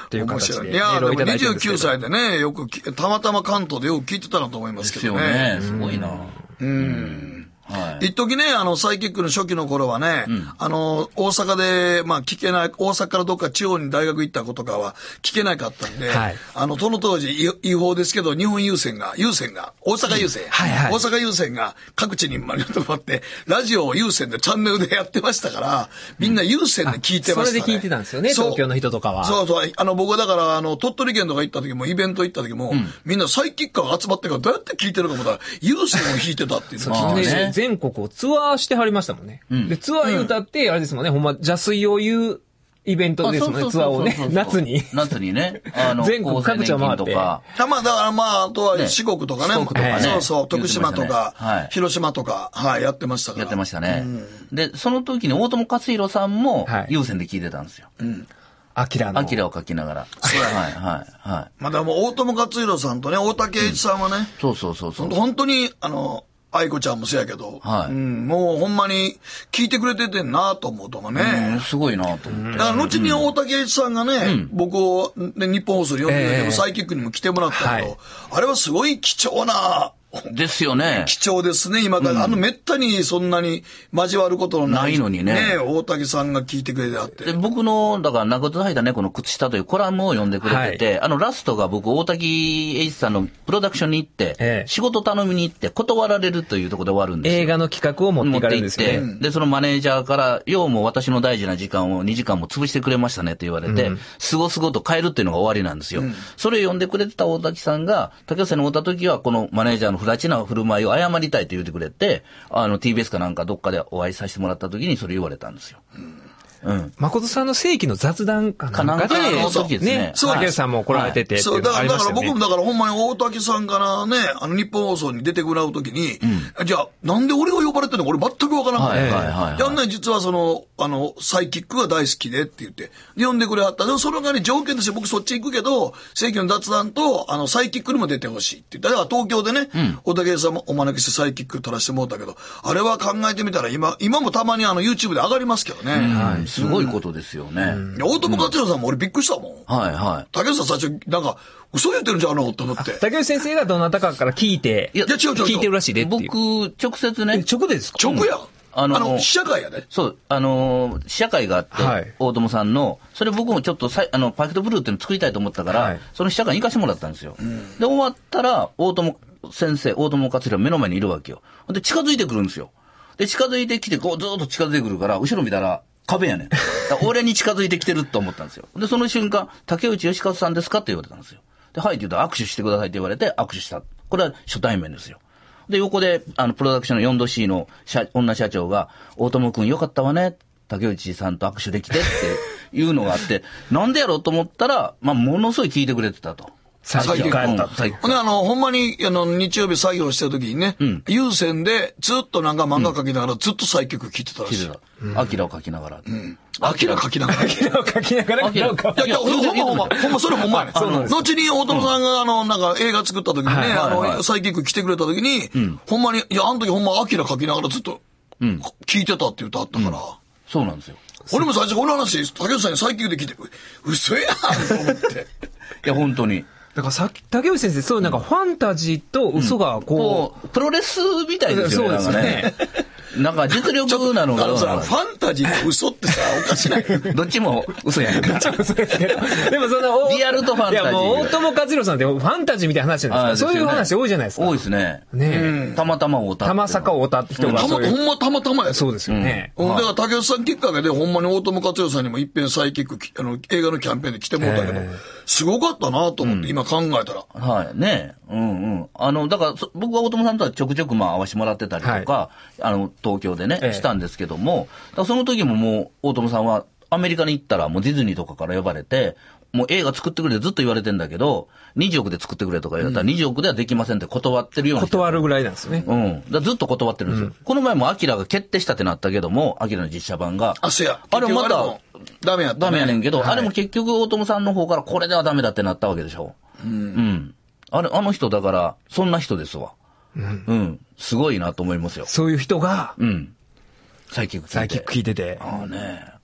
っていう形で。 いや、でもにじゅうきゅうさいでね、よく、たまたま関東でよく聞いてたなと思いますけどね。 ですよね。すごいな。 うん。うんはい、一時ね、あの、サイキックの初期の頃はね、うん、あの、大阪で、まあ、聞けない、大阪からどっか地方に大学行った子とかは聞けなかったんで、はい、あの、その当時、違法ですけど、日本郵船が、郵船が、大阪郵船、うんはいはい、大阪郵船が各地にまりとまって、ラジオを郵船でチャンネルでやってましたから、みんな郵船で聞いてましたね、うん。 それで聞いてたんですよね、東京の人とかは。 そうそう、あの、僕はだから、あの、鳥取県とか行った時も、イベント行った時も、うん、みんなサイキックが集まってからどうやって聞いてるか思ったら、郵船を弾いてたっていう。そうね。全国をツアーしてはりましたもんね。うん、で、ツアー言うたって、あれですもんね、ほんま、邪水を言うイベントですもんね、ツアーをね、夏に。 夏にね、 あの、全国各地を回って。 まあ、だからまあ、あとは四国とかね。四国とかね。そうそう、徳島とか、はい、広島とか、はい、やってましたから。 やってましたね。うん、で、その時に大友克洋さんも、優先で聞いてたんですよ。うん。 アキラの。 アキラを書きながら。 そうやね。 はい、はい、はい。 まあでも、大友克洋さんとね、大竹栄一さんはね。 そうそうそうそう。 本当に、あの、愛子ちゃんもそうやけど、はい、うん、もうほんまに聞いてくれててんなと思うともね、 うん、すごいなと思って。 だから後に大竹栄一さんがね、うん、僕を、ね、日本放送に呼んでくれて、えー、サイキックにも来てもらったけど、はい、あれはすごい貴重な、 ですよね。 貴重ですね、今から。うん、あの、めったにそんなに交わることのない。 ないのにね。 ね、大竹さんが聞いてくれてあって。 で、僕の、だから、中途入った猫の靴下というコラムを読んでくれてて、はい、あの、ラストが僕、大竹栄一さんのプロダクションに行って、ええ、仕事頼みに行って断られるというところで終わるんですよ。 映画の企画を持っていかれるんですよね。 持って行って、で、そのマネージャーから、ようも私の大事な時間をにじかんも潰してくれましたねって言われて、うん、すごすごと変えるっていうのが終わりなんですよ。うん、それを読んでくれてた大竹さんが、竹内さんに会った時は、このマネージャーの不立ちな振る舞いを謝りたいと言ってくれて、あの ティービーエス かなんかどっかでお会いさせてもらった時にそれ言われたんですよ。うんうん。誠さんの世紀の雑談かなんかで、 そうですね。 そう、竹内さんも来られてて、はい、 そうだから、だから僕もだからほんまに大竹さんからね、あの日本放送に出てもらうときに、うん、じゃあなんで俺が呼ばれてるのか俺全くわからなかった。はいはいはい、はい。やんない実はその、あの、サイキックが大好きでって言って、呼んでくれはった。でもその代わり条件として僕そっち行くけど、世紀の雑談と、あの、サイキックにも出てほしいって言った。だから東京でね、うん、大竹さんもお招きしてサイキック撮らせてもらったけど、あれは考えてみたら今、今もたまにあの YouTube で上がりますけどね。うんはい、すごいことです。ですよね。 大友克洋さんも俺びっくりしたもん。 はいはい。 竹内さん最初、なんか、嘘言ってるんじゃんのと思って。 竹内先生がどなたかから聞いて、 いや、違う違う。 聞いてるらしいでっていう。 僕、直接ね。 直でですか？ 直や。 あの、 あの、試写会やで。 そう、あの、試写会があって、はい、大友さんの、それ僕もちょっとさあの、パーフェクトブルーっていうの作りたいと思ったから、はい、その試写会に行かしてもらったんですよ。うん、で、終わったら、大友先生、大友克洋目の前にいるわけよ。で、近づいてくるんですよ。で、近づいてきて、こうずーっと近づいてくるから、後ろ見たら、壁やねん。俺に近づいてきてると思ったんですよ。で、その瞬間、竹内義和さんですかって言われたんですよ。で、はいって言うと握手してくださいって言われて握手した。これは初対面ですよ。で、横で、あの、プロダクションの よんドシー の社女社長が、大友くんよかったわね。竹内さんと握手できてっていうのがあって、なんでやろうと思ったら、まあ、ものすごい聞いてくれてたと。 最近帰った。ほんで、あの、ほんまに、あの、日曜日作業してる時にね、うん、有線でずっとなんか漫画描きながら、ずっとサイキック聞いてたらしい。聞いてた。アキラを描きながら。うん。 アキラ描きながら。 アキラを描きながら。 アキラ。いやいや、ほんまほんま、ほんま、それほんまや。後に大友さんが、あの、なんか映画作った時にね、あの、サイキック来てくれた時に、ほんまに、いや、あの時ほんまアキラ描きながらずっと、聞いてたって言ってあったから。 そうなんですよ。 俺も最初この話、竹内さんにサイキックで聞いて、嘘やんと思って。 いや、本当に。 だからさっき、竹内先生、そういうなんかファンタジーと嘘がこう、 うん、プロレスみたいですよね。 そうですね。 なんか実力なのが。 ファンタジーと嘘ってさ、おかしない。 どっちも嘘やんか。 どっちも嘘ですけど。でもそんな、 リアルとファンタジー。いやもう、大友克洋さんってファンタジーみたいな話じゃないですか。そういう話多いじゃないですか。 多いですね。 ねたまたまおた。 たまさかおたって人が。 ほんまたまたまや。 そうですよね。 だから竹内さんきっかけで、ほんまに大友克洋さんにも一遍サイキック、あの、映画のキャンペーンで来てもらったけど、すごかったなと思って、今考えたら。 はい。ねうんうん。あの、だから、僕は大友さんとはちょくちょくまあ会わせてもらってたりとか、あの、東京でね、したんですけども、だからその時ももう、大友さんはアメリカに行ったらもうディズニーとかから呼ばれて、もう映画作ってくれってずっと言われてんだけど、にじゅうおくで作ってくれとか言われたら、にじゅうおくではできませんって断ってるような。 断るぐらいなんですね。 うん。だずっと断ってるんですよ。うん、この前もアキラが決定したってなったけども、アキラの実写版が。 あ、そうや。 あれまた、 ダメやった、ね。 ダメやねんけど、はい、あれも結局大友さんの方からこれではダメだってなったわけでしょ。うん。うん。あれ、あの人だから、そんな人ですわ。うん。うん。すごいなと思いますよ。 そういう人が、 うん。サイキック聞いて。 サイキック聞いてて。 ああね。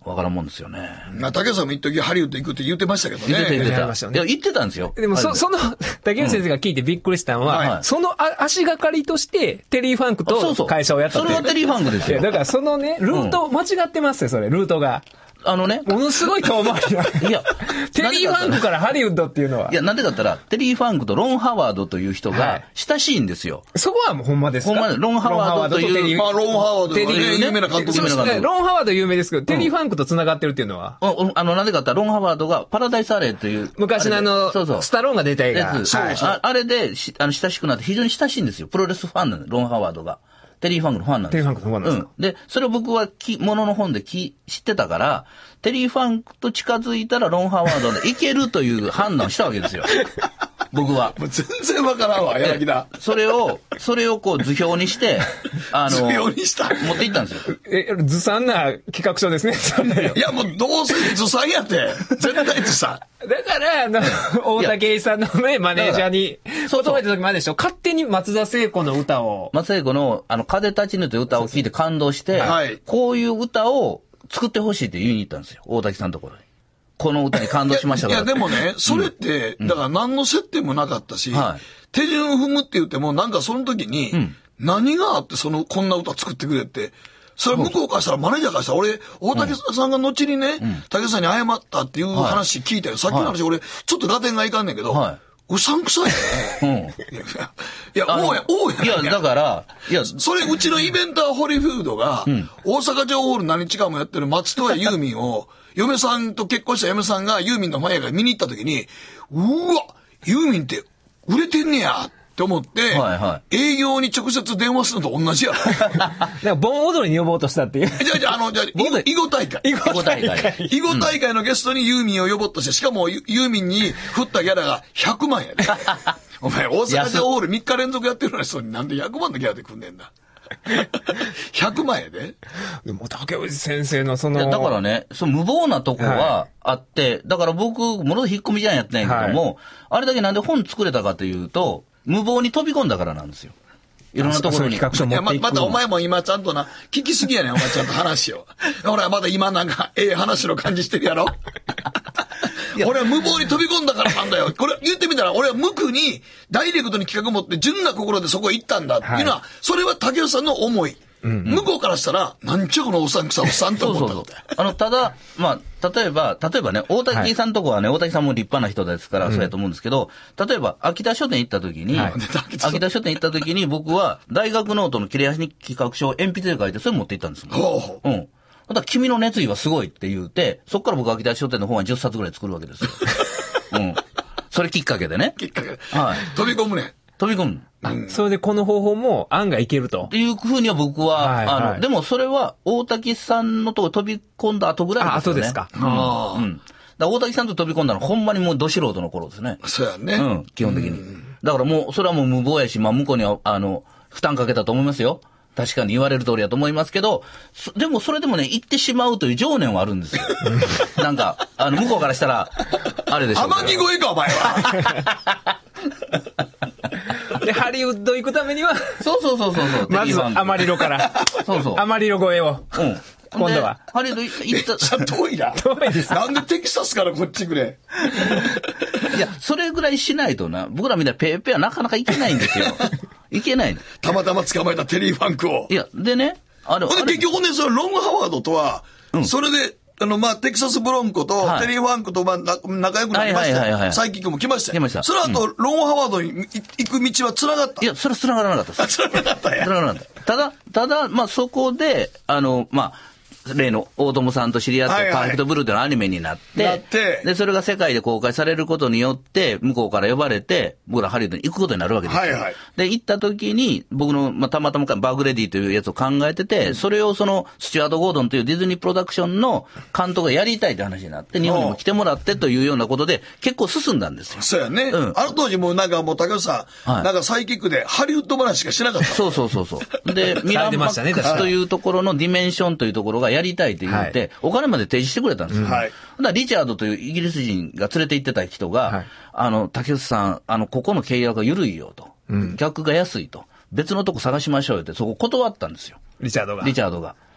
わからんもんですよね。 竹内さんも一時ハリウッド行くって言ってましたけどね。 言ってた言ってた。 言ってましたよね。 いや、言ってたんですよ。 でもそ、その、竹内先生が聞いてびっくりしたのは、うんはい、その足がかりとして、テリー・ファンクと会社をやったって。 それはテリー・ファンクですよ。 だからそのね、ルート間違ってますよ、それ、ルートが。 あのね。 ものすごい遠回りな。いや、テリー・ファンクからハリウッドっていうのは。 いや、なんでかったら、テリー・ファンクとロン・ハワードという人が親しいんですよ。 はい、そこはもうほんまですか？ ほんまで、ロン・ハワードという。 まあ、ロン・ハワードという、ね、有名な監督ですね。 ロン・ハワード有名ですけど、テリー・ファンクと繋がってるっていうのは。 うん、あの、なんでかってロン・ハワードがパラダイス・アレイという。 昔のあの、そうそうスタローンが出た映画。 そうそう、はい、あ, あれで、あの、親しくなって非常に親しいんですよ。プロレスファンなの、ロン・ハワードが。テリー・ファンクのファンなんですよ。 テリー・ファンクのファンなんですか、 うん。で、それを僕はき、ものの本でき知ってたから、テリー・ファンクと近づいたらロン・ハワードでいけるという判断をしたわけですよ。僕は。 もう全然わからんわ、柳田。 それを、それをこう図表にして、あの、 図表にした。 持っていったんですよ。 え、ずさんな企画書ですね。 いや、もうどうせずさんやって。絶対ずさん。だから、あの、大竹井さんのね、マネージャーに、そう届いた時もあるでしょ。勝手に松田聖子の歌を。 松田聖子の、あの、風立ちぬという歌を聴いて感動して、はい、こういう歌を作ってほしいって言いに行ったんですよ。大竹さんのところに。この歌に感動しましたから。 いや、いやでもね、それって、うん、だから何の接点もなかったし、はい、手順踏むって言っても、なんかその時に、うん、何があって、その、こんな歌作ってくれって、それ向こうからしたら、マネージャーからしたら、俺、大竹さんが後にね、うん、竹さんに謝ったっていう話聞いたよ。はい、さっきの話、俺、ちょっと合点がいかんねんけど、はい、うさんくさいよね。うん。いや、おうや、おうや。 いや、だから、いや、 それ、うちのイベンターホリフードが、うん、大阪城ホール何日間もやってる松任谷由実を、嫁さんと結婚した嫁さんがユーミンのファンやから見に行った時に、うわ、ユーミンって売れてんねやって思って、はいはい、営業に直接電話するのと同じやろ。 だから盆踊りに呼ぼうとしたっていう。 じゃあ、じゃあ、あの、じゃあ、囲碁大会。 囲碁大会。 囲碁大会のゲストにユーミンを呼ぼうとして、しかもユーミンに振ったギャラがひゃくまんやで。お前、大阪城ホールみっか連続やってる人になんでひゃくまんのギャラで組んでんだ。ひゃくまんやで。 でも竹内先生のその。 だからね、その無謀なとこはあって、はい、だから僕、ものすごい引っ込みじゃんやってないけども、はい、あれだけなんで本作れたかというと、無謀に飛び込んだからなんですよ。いろんなところに。 企画書持っていく。 いや、ま、またお前も今ちゃんとな、聞きすぎやねん、お前ちゃんと話を。ほら、まだ今なんか、ええ話の感じしてるやろ。俺は無謀に飛び込んだからなんだよ。これ言ってみたら、俺は無垢にダイレクトに企画持って純な心でそこへ行ったんだっていうのは、はい、それは竹内さんの思い。うんうん、向こうからしたら、なんちゃこのおっさんくさおっさんと思ったんだ。そうそうそう。 あの、ただ、まあ、例えば、例えばね、大竹さんとこはね、はい、大竹さんも立派な人ですから、そうやと思うんですけど、例えば、秋田書店行った時に、はい、秋田書店行った時に、僕は、大学ノートの切れ端に企画書を鉛筆で書いて、それ持って行ったんですもん。ほう。うん。だから君の熱意はすごいって言うて、そっから僕秋田書店の本はじゅっさつぐらい作るわけですよ。うん。それきっかけでね。 きっかけで。はい。飛び込むね。 飛び込む。 あ、うん、それでこの方法も案がいけると。 っていうふうには僕は、はいはい、あの、でもそれは大滝さんのとこ飛び込んだ後ぐらいですよね。 あ、後ですか。 ああ。うん。だ大滝さんと飛び込んだのほんまにもうど素人の頃ですね。 そうやね。 うん、基本的に。うん、だからもう、それはもう無謀やし、まあ向こうには、あの、負担かけたと思いますよ。確かに言われる通りだと思いますけど、でもそれでもね、行ってしまうという情念はあるんですよ。なんか、あの、向こうからしたら、あれでしょう。 天城越えか、お前は。 で、ハリウッド行くためには、 そうそうそうそう。 まず、アマリロから。 そうそう。 アマリロ越えを。うん。今度は。 ハリウッド行った。 めっちゃ遠いな。 遠いです。 なんでテキサスからこっちくれ。 いや、それぐらいしないとな、僕らみたいなペーペーはなかなか行けないんですよ。いけない。 たまたま捕まえたテリー・ファンクを。 いや、でね、あれ、 ほんで結局ね、そのロング・ハワードとは、うん、それで、あの、まあ、テキサス・ブロンコと、テリー・ファンクと、まあ、仲良くなりました。はいはいはいはい、サイキックも来ましたよ。 来ました。 その後、うん、ロング・ハワードに行く道は繋がった。 いや、それは繋がらなかったです。 繋がらなかったや。 繋がらなかった。ただ、ただ、まあ、そこで、あの、まあ、例の大友さんと知り合って、はいはい、パーフェクトブルーというのアニメになって、なって、で、それが世界で公開されることによって、向こうから呼ばれて、僕らハリウッドに行くことになるわけですよ。はいはい。で、行った時に、僕の、まあ、たまたまバグレディというやつを考えてて、うん、それをその、スチュワード・ゴードンというディズニープロダクションの監督がやりたいって話になって、日本にも来てもらってというようなことで、結構進んだんですよ。 そうやね。うん。あの当時もなんかもう、高橋さん、はい、なんかサイキックでハリウッド話しかしなかった。 そうそうそうそう。で、ミランマックスというところのディメンションというところがやりたいって言って、はい、お金まで提示してくれたんですよ。はい。だからリチャードというイギリス人が連れて行ってた人が、はい、あの、竹内さん、あの、ここの契約が緩いよと。うん。客が安いと。別のとこ探しましょうよって、そこ断ったんですよ。 リチャードが。 リチャードが。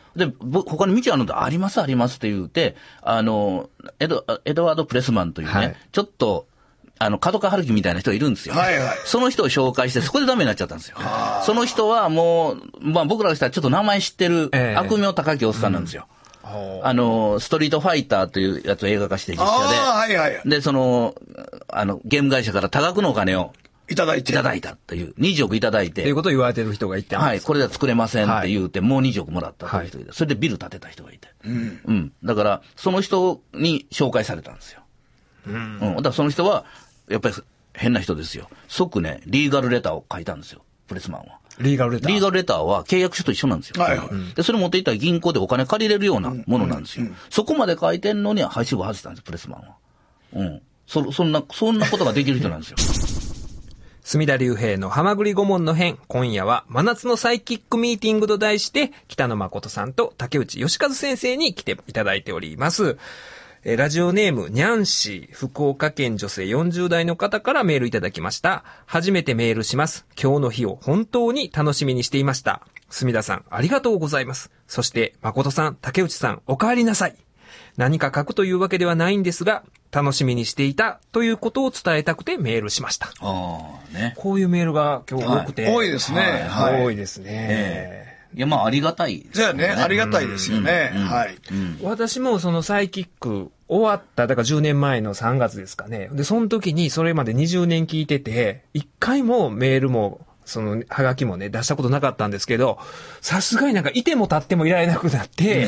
で、他に道あるので、ありますありますって言うて、あの、エド、エドワード・プレスマンというね、はい、ちょっと、あの、角川春樹みたいな人いるんですよ。はいはい。その人を紹介して、そこでダメになっちゃったんですよ。その人はもう、まあ僕らがしたらちょっと名前知ってる、悪名高きおっさんなんですよ。えーうん、あの、ストリートファイターというやつを映画化して実写で。はいはい。で、その、あの、ゲーム会社から多額のお金を、 いただいて。 いただいたという。にじゅうおくいただいて。 ということを言われてる人がいて。 はい。これでは作れませんって言うて、はい、もうにじゅうおくもらったという人がいて、それでビル建てた人がいて。うん。うん。だから、その人に紹介されたんですよ。うん。うん。だからその人は、やっぱり変な人ですよ。即ね、リーガルレターを書いたんですよ。プレスマンは。 リーガルレター。 リーガルレターは契約書と一緒なんですよ。はいはい。で、それ持っていったら銀行でお金借りれるようなものなんですよ。うんうんうん、そこまで書いてんのに、はしご外したんですよ、プレスマンは。うん。そ、そんな、そんなことができる人なんですよ。 隅田隆平のはまぐり顧問の編、今夜は真夏のサイキックミーティングと題して北野誠さんと竹内義和先生に来ていただいております。えラジオネームにゃんしー、福岡県女性よんじゅう代の方からメールいただきました。初めてメールします。今日の日を本当に楽しみにしていました。隅田さんありがとうございます。そして誠さん、竹内さんお帰りなさい。何か書くというわけではないんですが、楽しみにしていたということを伝えたくてメールしました。ああ、ね。こういうメールが今日多くて。 はい、多いですね。 はい。多いですね。 えー、いや、まあ、ありがたい、ね。 じゃあね、ありがたいですよね。うんうん、はい、 うん。私もそのサイキック終わった、だからじゅうねんまえのさんがつですかね。で、その時にそれまでにじゅうねん聞いてて、一回もメールも、その、はがきもね、出したことなかったんですけど、さすがになんかいても立ってもいられなくなって、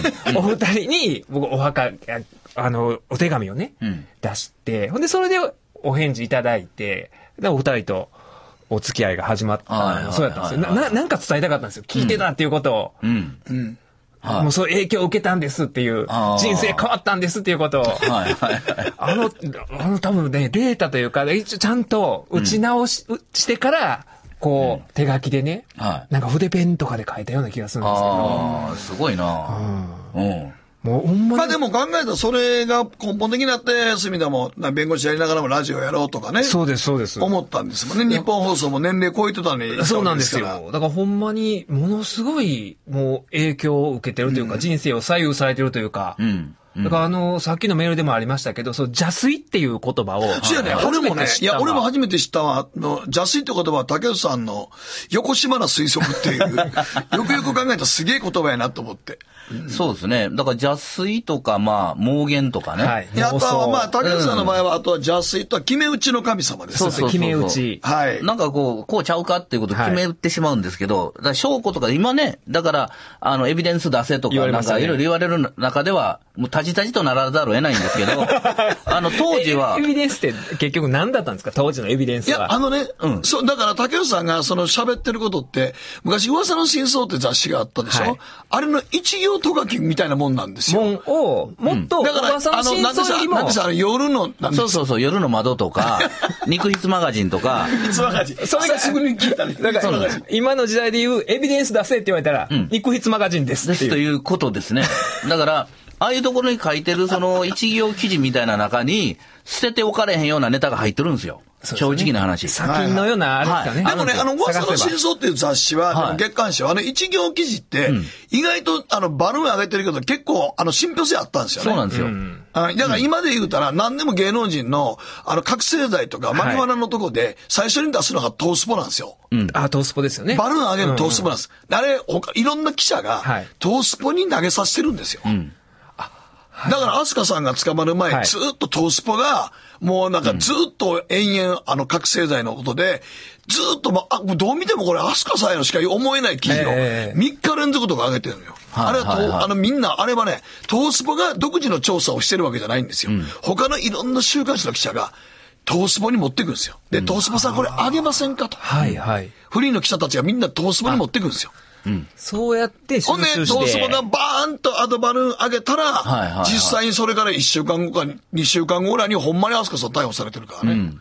お二人に、僕、お墓、あの、お手紙をね、うん、出して、ほんで、それでお返事いただいて、で、お二人とお付き合いが始まった。そうやったんですよ。な、なんか伝えたかったんですよ。聞いてたっていうことを。うん。うん。もうそう影響を受けたんですっていう、人生変わったんですっていうことを、はいはい、あの、あの多分ね、データというか、一応ちゃんと打ち直し、うん、してから、こう、うん、手書きでね、はい、なんか筆ペンとかで書いたような気がするんですけど。 ああ、すごいな、うん、うん。 もうほんまに。まあでも考えたらそれが根本的になって、隅田も弁護士やりながらもラジオやろうとかね。 そうです、そうです。 思ったんですもんね。日本放送も年齢超えてたのに。 そうなんですよ。だからほんまにものすごいもう影響を受けてるというか、うん、人生を左右されてるというか。うんだからあの、さっきのメールでもありましたけど、そう、邪推っていう言葉を。 そうやね、俺もね、いや、俺も初めて知ったわ。の邪推って言葉は竹内さんの横島な推測っていう、よくよく考えたらすげえ言葉やなと思って。 うん、そうですね。だから邪推とか、まあ、盲言とかね。はい。 いや、あとはまあ、竹内さんの場合は、あとは邪推とは決め打ちの神様ですね。 そうそう、決め打ち。 はい。なんかこう、こうちゃうかっていうことを決め打ってしまうんですけど、はい、だから証拠とか今ね、だから、あの、エビデンス出せとか、なんかいろいろ言われる中では、もうタジタジとならざるを得ないんですけど、あの、当時は。 エビデンスって結局何だったんですか当時のエビデンスは。 いや、あのね、うん。そう、だから竹内さんがその喋ってることって、昔噂の真相って雑誌があったでしょ、はい、あれの一行とがきみたいなもんなんですよ。 もんを、もっと、うん、だから、あの、 なんでさ、なんでさ、あの夜の、 そうそうそう、夜の窓とか、肉筆マガジンとか。 筆マガジン。それがすぐに聞いたね。 だから、今の時代で言うエビデンス出せって言われたら、うん、肉筆マガジンですっていう。 ですということですね。だから、ああいうところに書いてるその一行記事みたいな中に捨てておかれへんようなネタが入ってるんですよ。すね、正直な話。 砂金のようなあれですかね。 はいはい、でもね、あの、噂の真相っていう雑誌は、はい、月刊誌は、あの一行記事って、うん、意外とあの、バルーン上げてるけど結構あの、信憑性あったんですよね。 そうなんですよ。うん、 あだから今で言うたら、何でも芸能人の、あの、覚醒剤とか、マリファナのとこで、最初に出すのがトースポなんですよ。 うん。あ、トースポですよね。 バルーン上げるトースポなんです。うんうん、あれ、他、いろんな記者が、はい、トースポに投げさせてるんですよ。うんだから、アスカさんが捕まる前、はい、ずっとトースポが、もうなんかずっと延々、あの、覚醒剤のことで、ずっと、まあ、どう見てもこれ、アスカさんやのしか思えない記事を、みっか連続とか上げてるのよ。はい、あれは、はいはい、あの、みんな、あれはね、トースポが独自の調査をしてるわけじゃないんですよ。うん、他のいろんな週刊誌の記者が、トースポに持ってくんですよ。で、うん、トースポさんこれあげませんかと。 はいはい。 フリーの記者たちがみんなトースポに持ってくんですよ。 うん、そうやって収集して。ほんで、トースポがバーンとアドバルーン上げたら、はいはいはい、実際にそれからいっしゅうかんごかにしゅうかんごぐらいにほんまにアスカさん逮捕されてるからね。うん、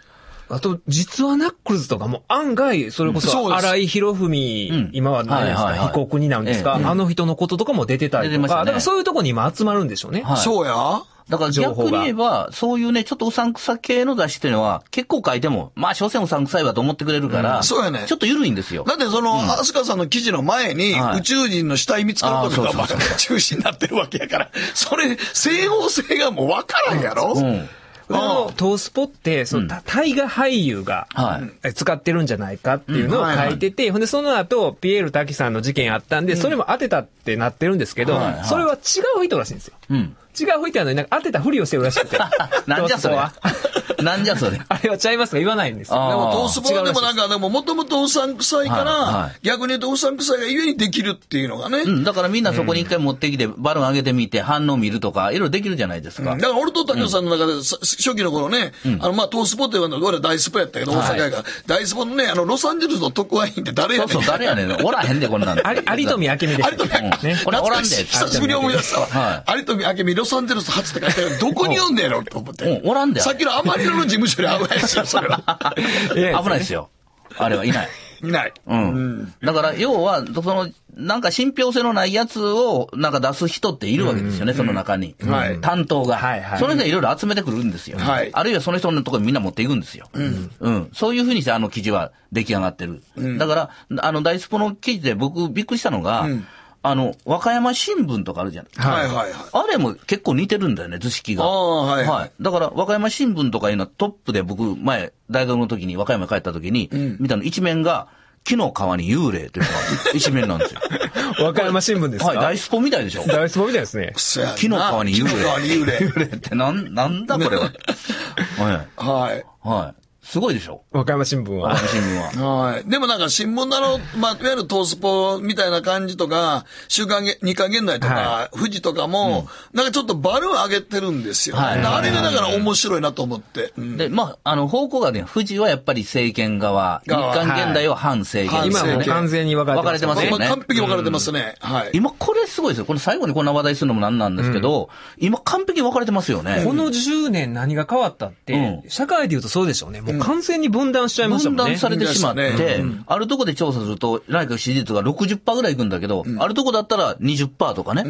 あと、実はナックルズとかも案外、それこそ、荒井博文、うん、今は何ですか、はいはいはい、被告になるんですか、ええ、あの人のこととかも出てたりとか、ね、だからそういうところに今集まるんでしょうね。 はい、そうや。 だから逆に言えば、そういうね、ちょっとうさんくさ系の雑誌っていうのは、結構書いても、まあ、所詮うさんくさいわと思ってくれるから、うん、 そうやね。 ちょっと緩いんですよ。 だってその、うん、飛鳥さんの記事の前に、はい、宇宙人の死体見つかるとかが中心になってるわけやから、それ、整合性がもうわからんやろ、うん、 あのトースポって、その、大河俳優が、使ってるんじゃないかっていうのを書いてて、ほんで、その後、ピエール滝さんの事件あったんで、それも当てたってなってるんですけど、それは違う人らしいんですよ。うん、違う人やのになんか当てたふりをしてるらしくて。 なんじゃそれは。なんじゃそれ。 あれはちゃいますが言わないんですよ。 でもトースポはでもなんか、でももともとうさんくさいから、はいはい、逆に言うとうさんくさいがゆえにできるっていうのがね。 うん、だからみんなそこに一回持ってきて、バルーン上げてみて、反応見るとか、いろいろできるじゃないですか。うん、 だから俺と竹内さんの中で、うん、初期の頃ね、うん、あの、まあ、トースポって言われるのは俺は大スポやったけど、大阪やから、はい、大スポのね、あの、ロサンゼルスの特派員って誰やねん。 そうそう、誰やねん。おらへんで、こんなん。 有富明美です。 有富明美。 ね、これおらんで。 久しぶりに思い出したわ。はい、有富明美、ロサンゼルス初って書いてある。どこに読んでんのと思って。 うん、おらんで。 さっきのアマリロの事務所で危ないですよ、それは。 危ないですよ。あれはいない。 いない。 うん。うん、だから、要は、その、なんか信憑性のないやつを、なんか出す人っているわけですよね、うん、その中に。はい。担当が。はいはい。その人がいろいろ集めてくるんですよ。はい。あるいはその人のところにみんな持っていくんですよ。うん。うん。そういうふうにしてあの記事は出来上がってる。うん。だから、あの、大スポの記事で僕びっくりしたのが、うん、あの、和歌山新聞とかあるじゃないですか。はいはいはい。あれも結構似てるんだよね、図式が。ああ、はい、はい。はい。だから、和歌山新聞とかいうのはトップで僕、前、大学の時に和歌山帰った時に、うん、見たの一面が、木の川に幽霊というのが一面なんですよ。 和歌山新聞ですか？ はい、大スポみたいでしょ。 大スポみたいですね。 木の川に幽霊。 木の川に幽霊。 幽霊ってなん、なんだこれは。はい。 はい。 はい。すごいでしょ和歌山新聞は。 和歌山新聞は。はい。でもなんか新聞のあの、まあ、いわゆるトースポみたいな感じとか、週刊日刊現代とか、はい、富士とかも、うん、なんかちょっとバルーン上げてるんですよ。はい。あれがだから面白いなと思って。うん、 で、まあ、あの、方向がね、富士はやっぱり政権側、日刊現代は反政権、 はい。今も完全に分かれてます、ね。 分かれてますよね。 完璧分かれてますね。うん、はい。 今これすごいですよ。この最後にこんな話題するのもなんなんですけど、うん、今完璧に分かれてますよね。 このじゅうねん何が変わったって、うん、社会で言うとそうでしょうね。もう完全に分断しちゃいましたもんね。 分断されてしまって、うん、あるとこで調査すると、内閣支持率が ろくじゅっパーセント ぐらいいくんだけど、うん、あるとこだったら にじゅっパーセント とかね、うん、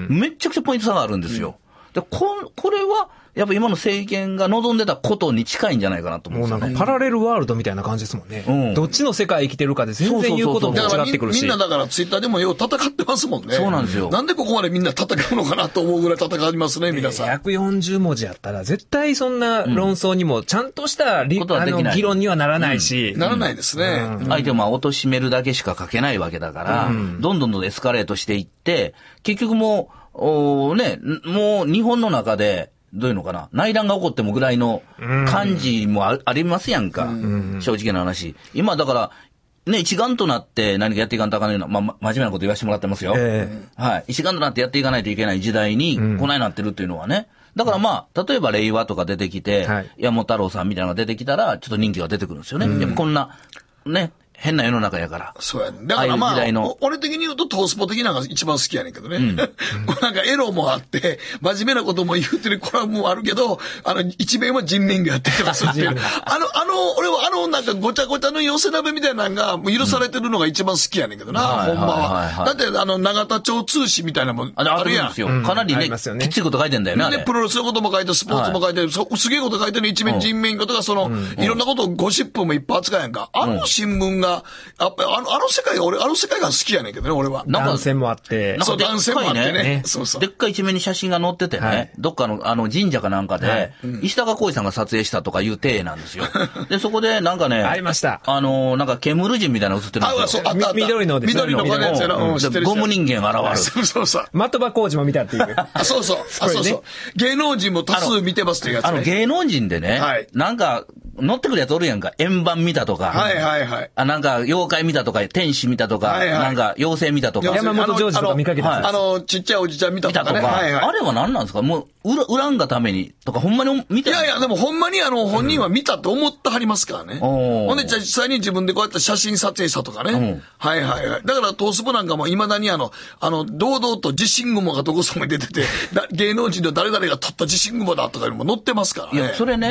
めっちゃくちゃポイント差があるんですよ。うん、でこ、これは、やっぱ今の政権が望んでたことに近いんじゃないかなと思うんですよね。 もうなんかパラレルワールドみたいな感じですもんね。うん、どっちの世界生きてるかで全然言うことも違ってくるし。 みんなだからツイッターでもよう戦ってますもんね。 そうなんですよ。 なんでここまでみんな戦うのかなと思うぐらい戦いますね、皆さん。 ひゃくよんじゅうもじやったら絶対そんな論争にもちゃんとしたリ、うん、あの議論にはならないし。 うん、ならないですね。 うん、相手をまあ貶めるだけしか書けないわけだから、うん、どんどんどんエスカレートしていって、結局もう、おね、もう日本の中で、どういうのかな内乱が起こってもぐらいの感じも あ, ありますやんか。正直な話。今だから、ね、一丸となって何かやっていかんとあかんような、まあ、真面目なこと言わせてもらってますよ。えー、はい。一丸となってやっていかないといけない時代に、こないなってるっていうのはね。だからまあ、例えば令和とか出てきて、はい、山本太郎さんみたいなのが出てきたら、ちょっと人気が出てくるんですよね。やっぱこんな、ね。変な世の中やから。 そうやね。だからまあ、あ俺的に言うとトースポ的なのが一番好きやねんけどね。うん、こうなんかエロもあって、真面目なことも言うてるコラムもあるけど、あの、一面は人面魚やっててますっていう。あの、あの、俺はあの、なんかごちゃごちゃの寄せ鍋みたいなのが許されてるのが一番好きやねんけどな、うん、ほんまは。だってあの、長田町通信みたいなのもあるやん。 あるんですよ。かなりね、うん、きついこと書いてんだよね。 で、プロレスのことも書いて、スポーツも書いて、はい、そすげえこと書いてる一面人面魚とか、その、うん、いろんなことをゴシップもいっぱい扱うやんか。あの新聞が、やっぱりあの、あの世界が俺、あの世界が好きやねんけどね、俺は。 なんか男性もあって。 そう、男性もあってね。ねそうそう。 でっかい一面に写真が載っててね、はい、どっかの、あの、神社かなんかで、はいうん、石高浩二さんが撮影したとかいう体なんですよ。で、そこで、なんかね、 ありました。 あの、なんか煙人みたいなの映ってるんですよ。 あ、そう、あったあった。 緑のですね。緑の子のやつやろ。うん、知ってる。 ゴム人間現る。 そうそうそう。 的場浩二も見たっていう。 あ、そうそう。あ、そうそう。芸能人も多数見てますっていうやつね。 あの、芸能人でね、はい、なんか、乗ってくるやつおるやんか。円盤見たとか。 はいはいはい。 あ、なんか、妖怪見たとか、天使見たとか、はいはい、なんか、妖精見たとか。 山本譲二とか見かけた、 はい、あの、ちっちゃいおじちゃん見たとか、ね。見たとか。はいはい、 あれは何なんですかもう、うらんがために、とか、ほんまに見た。 いやいや、でもほんまにあの、本人は見たと思ってはりますからね。うん、ほんで、じゃあ実際に自分でこうやって写真撮影したとかね。うん、はいはいはい。だから、トースポなんかも未だにあの、あの、堂々と地震雲がどこそこに出てて、芸能人の誰々が撮った地震雲だとかいうのも載ってますからね。 いや、それね。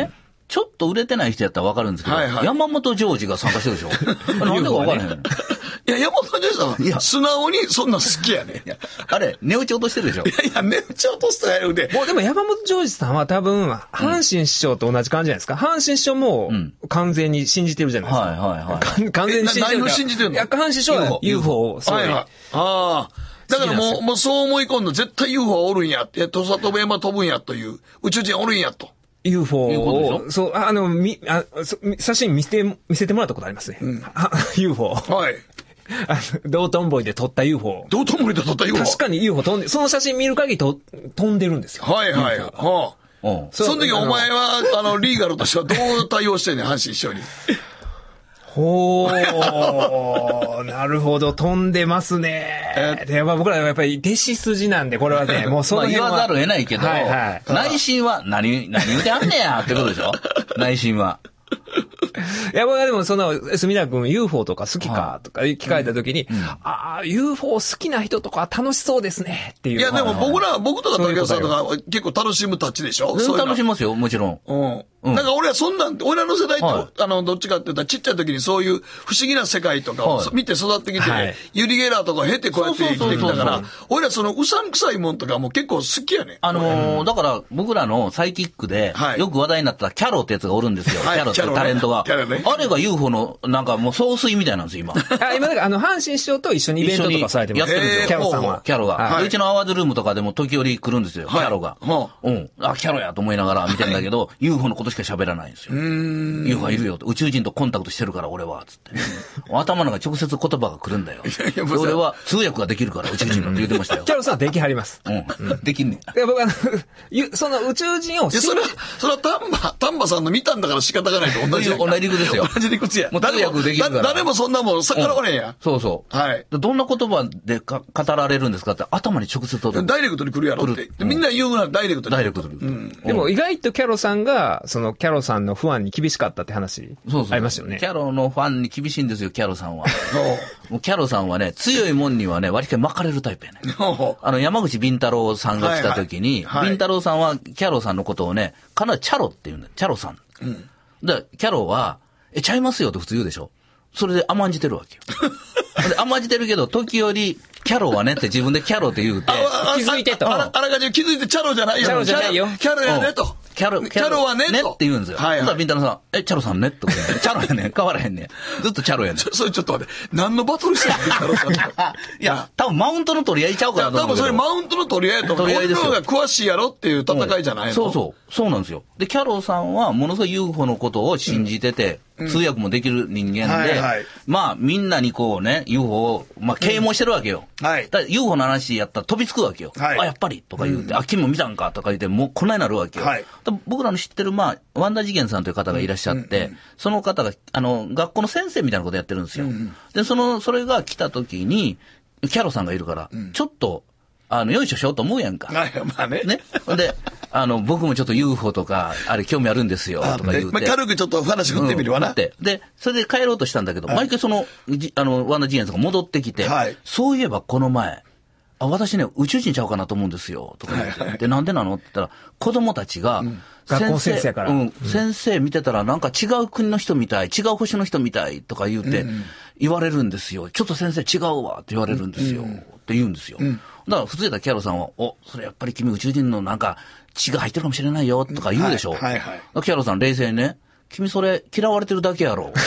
ちょっと売れてない人やったらわかるんですけど、はいはい、山本譲二が参加してるでしょなんでかわからへん。いや、山本譲二さんは素直にそんな好きやね。 いやあれ、値打ち落としてるでしょ。 いやいや、値打ち落としたやるで。 もうでも山本譲二さんは多分、阪神師匠と同じ感じじゃないですか。阪神師匠も完全に信じてるじゃないですか。 はいはいはい。 完全に信じてる。何を信じてるの？ いや、阪神師匠は ユーフォー をそう。はいはい。ああ。だからもう、もうそう思い込んだ。絶対 ユーフォー はおるんやって、土佐飛ぶ山飛ぶんやという、宇宙人おるんやと。 ユーフォー を、そう、あの、み、あ、写真見せて、見せてもらったことありますね。うん、ユーフォー。 はい。 あの、道頓堀で撮った ユーフォー。 道頓堀で撮った ユーフォー。 確かに ユーフォー 飛んで、その写真見る限りと飛んでるんですよ。 はいはい。はあ、うん。その時お前は、あの、リーガルとしてはどう対応してんねん、阪神師匠に。 ほー、なるほど、飛んでますね。で、まあ僕らはやっぱり弟子筋なんで、これはね、もうその辺は。 まあ言わざるを得ないけど、はいはい、内心は何、何言うてあんねやってことでしょ内心は。 いや、僕はでもその、隅田君 ユーフォー とか好きかとか聞かれたときに、うん、ああ、ユーフォー 好きな人とか楽しそうですねっていう。 いや、でも僕ら、僕とか竹内さんとか結構楽しむタッチでしょ？ そう楽しみますよ、もちろん。 うん。うん、なんか俺はそんなん、俺らの世代って、はい、あの、どっちかって言ったらちっちゃい時にそういう不思議な世界とかを見て育ってきて、はい、ユリ・ゲラーとかを経てこうやって生きてきたから、俺らそのうさんくさいもんとかも結構好きやね。 あのーうん、だから僕らのサイキックで、よく話題になったキャロってやつがおるんですよ。はい、キャロってタレントが。ね、あれが ユーフォー のなんかもう総帥みたいなんですよ、今。 あ、今だからあの、阪神師匠と一緒にイベントとかされてます。 やってるんですよ、 キャロさんは。 キャロが。はい、うちのアワーズルームとかでも時折来るんですよ、はい、キャロが。はい、うん。あ、キャロやと思いながら見てんだけど、ユーフォー のことしか喋らないんですよ。ユーフォー いるよと。宇宙人とコンタクトしてるから俺は、つって。頭の中直接言葉が来るんだよ。俺は通訳ができるから宇宙人だって言ってましたよ。 キャロさんはできはります。 うん。できんねん。 で僕あの、その宇宙人を信じそれは、それは丹波、丹波さんの見たんだから仕方がないと同じ。 同じ理屈ですよ。 同じ理屈や。 もう通訳できるから。 誰もそんなもん逆らわれんや、うん。 そうそう。 はい。 どんな言葉でか語られるんですかって頭に直接取る。 ダイレクトに来るやろって。みんな言うならダイレクトに。 ダイレクトに。 うん。でも意外とキャロさんが、そのキャロさんのファンに厳しかったって話。そうそう。ありますよね。 キャロのファンに厳しいんですよ、キャロさんは。もうキャロさんはね、強いもんにはね、割りか巻かれるタイプやね。あの、山口敏太郎さんが来た時に、はいはい、敏太郎さんはキャロさんのことをね、かなりチャロって言うんだよ。チャロさん。うん。で、キャロは、え、ちゃいますよって普通言うでしょ。それで甘んじてるわけよ。で甘んじてるけど、時折、キャロはねって自分でキャロって言うて、 気づいてと。 あら、あらかじめ気づいてチャロじゃないよ。 チャロじゃないよ。 キャロやねと。 キャロ、 キャロはねねって言うんですよ。はい、はい。そしたらビンタロさん、え、チャロさんねとか言って、チャロやねん、変わらへんねん。ずっとチャロやねん。 それちょっと待って、何のバトルしてんのビンタロさん。 いや、多分マウントの取り合いちゃうかなと思う。 多分それマウントの取り合いとか、俺の方が詳しいやろっていう戦いじゃないの、うん、 そうそう。そうなんですよ。で、キャロさんはものすごい ユーフォー のことを信じてて、うん、通訳もできる人間で、はいはい、まあみんなにこうね、ユーフォー を、まあ啓蒙してるわけよ。うん、はい。だ ユーフォー の話やったら飛びつくわけよ。はい。あ、やっぱりとか言うて、うん、あ、君も見たんかとか言って、もうこんなになるわけよ。はい。僕らの知ってる、まあ、ワンダ次元さんという方がいらっしゃって、うんうんうん、その方が、あの、学校の先生みたいなことやってるんですよ。うんうん、で、その、それが来た時に、キャロさんがいるから、うん、ちょっと、あの、よいしょしようと思うやんか。 まあね。 ね。で、あの、僕もちょっと ユーフォー とか、あれ興味あるんですよ、とか言うて。 まあ、軽くちょっと話振ってみるわな、うん。で、 それで帰ろうとしたんだけど、はい、毎回その、あの、ワンダ次元さんが戻ってきて、はい、そういえばこの前、あ、私ね、宇宙人ちゃうかなと思うんですよ、とか言って。はいはい、で、なんでなのって言ったら、子供たちが、うん、 学校先生から、 うん。先生見てたらなんか違う国の人みたい、違う星の人みたいとか言うて、言われるんですよ。ちょっと先生違うわって言われるんですよ。うん、って言うんですよ。うん、だから普通やったらキャロさんは、お、それやっぱり君宇宙人のなんか血が入ってるかもしれないよとか言うでしょ。はいはいはい、キャロさん冷静にね、君それ嫌われてるだけやろ。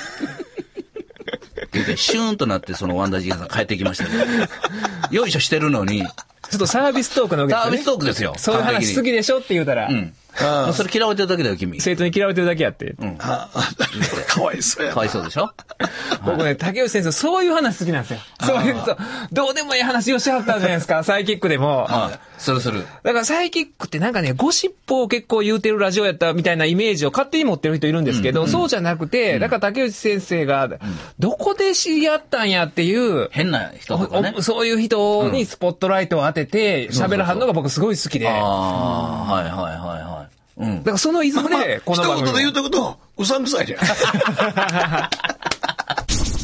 でシューンとなってそのワンダ次元さん帰ってきましたけど、よいしょしてるのに、ちょっとサービストークのわけですよね。 サービストークですよ。 そういう話好きでしょって言うたら。うん。 あそれ嫌われてるだけだよ、君。 生徒に嫌われてるだけやって。うん。 ああ、かわいそうや。 かわいそうでしょ僕ね、竹内先生、そういう話好きなんですよ。そういうと、どうでもいい話をしはったじゃないですか、サイキックでも。 ああ、するする。 だからサイキックってなんかね、ゴシップを結構言うてるラジオやったみたいなイメージを勝手に持ってる人いるんですけど、うんうん、そうじゃなくて、うん、だから竹内先生が、どこで知り合ったんやっていう、 変な人とかね。 そういう人にスポットライトを当てて、喋らはんのが僕すごい好きで。 ああ、はいはいはいはい。うん。 だからそのイズムで、この番組。 一言で言うたこと、うさんくさいじゃん。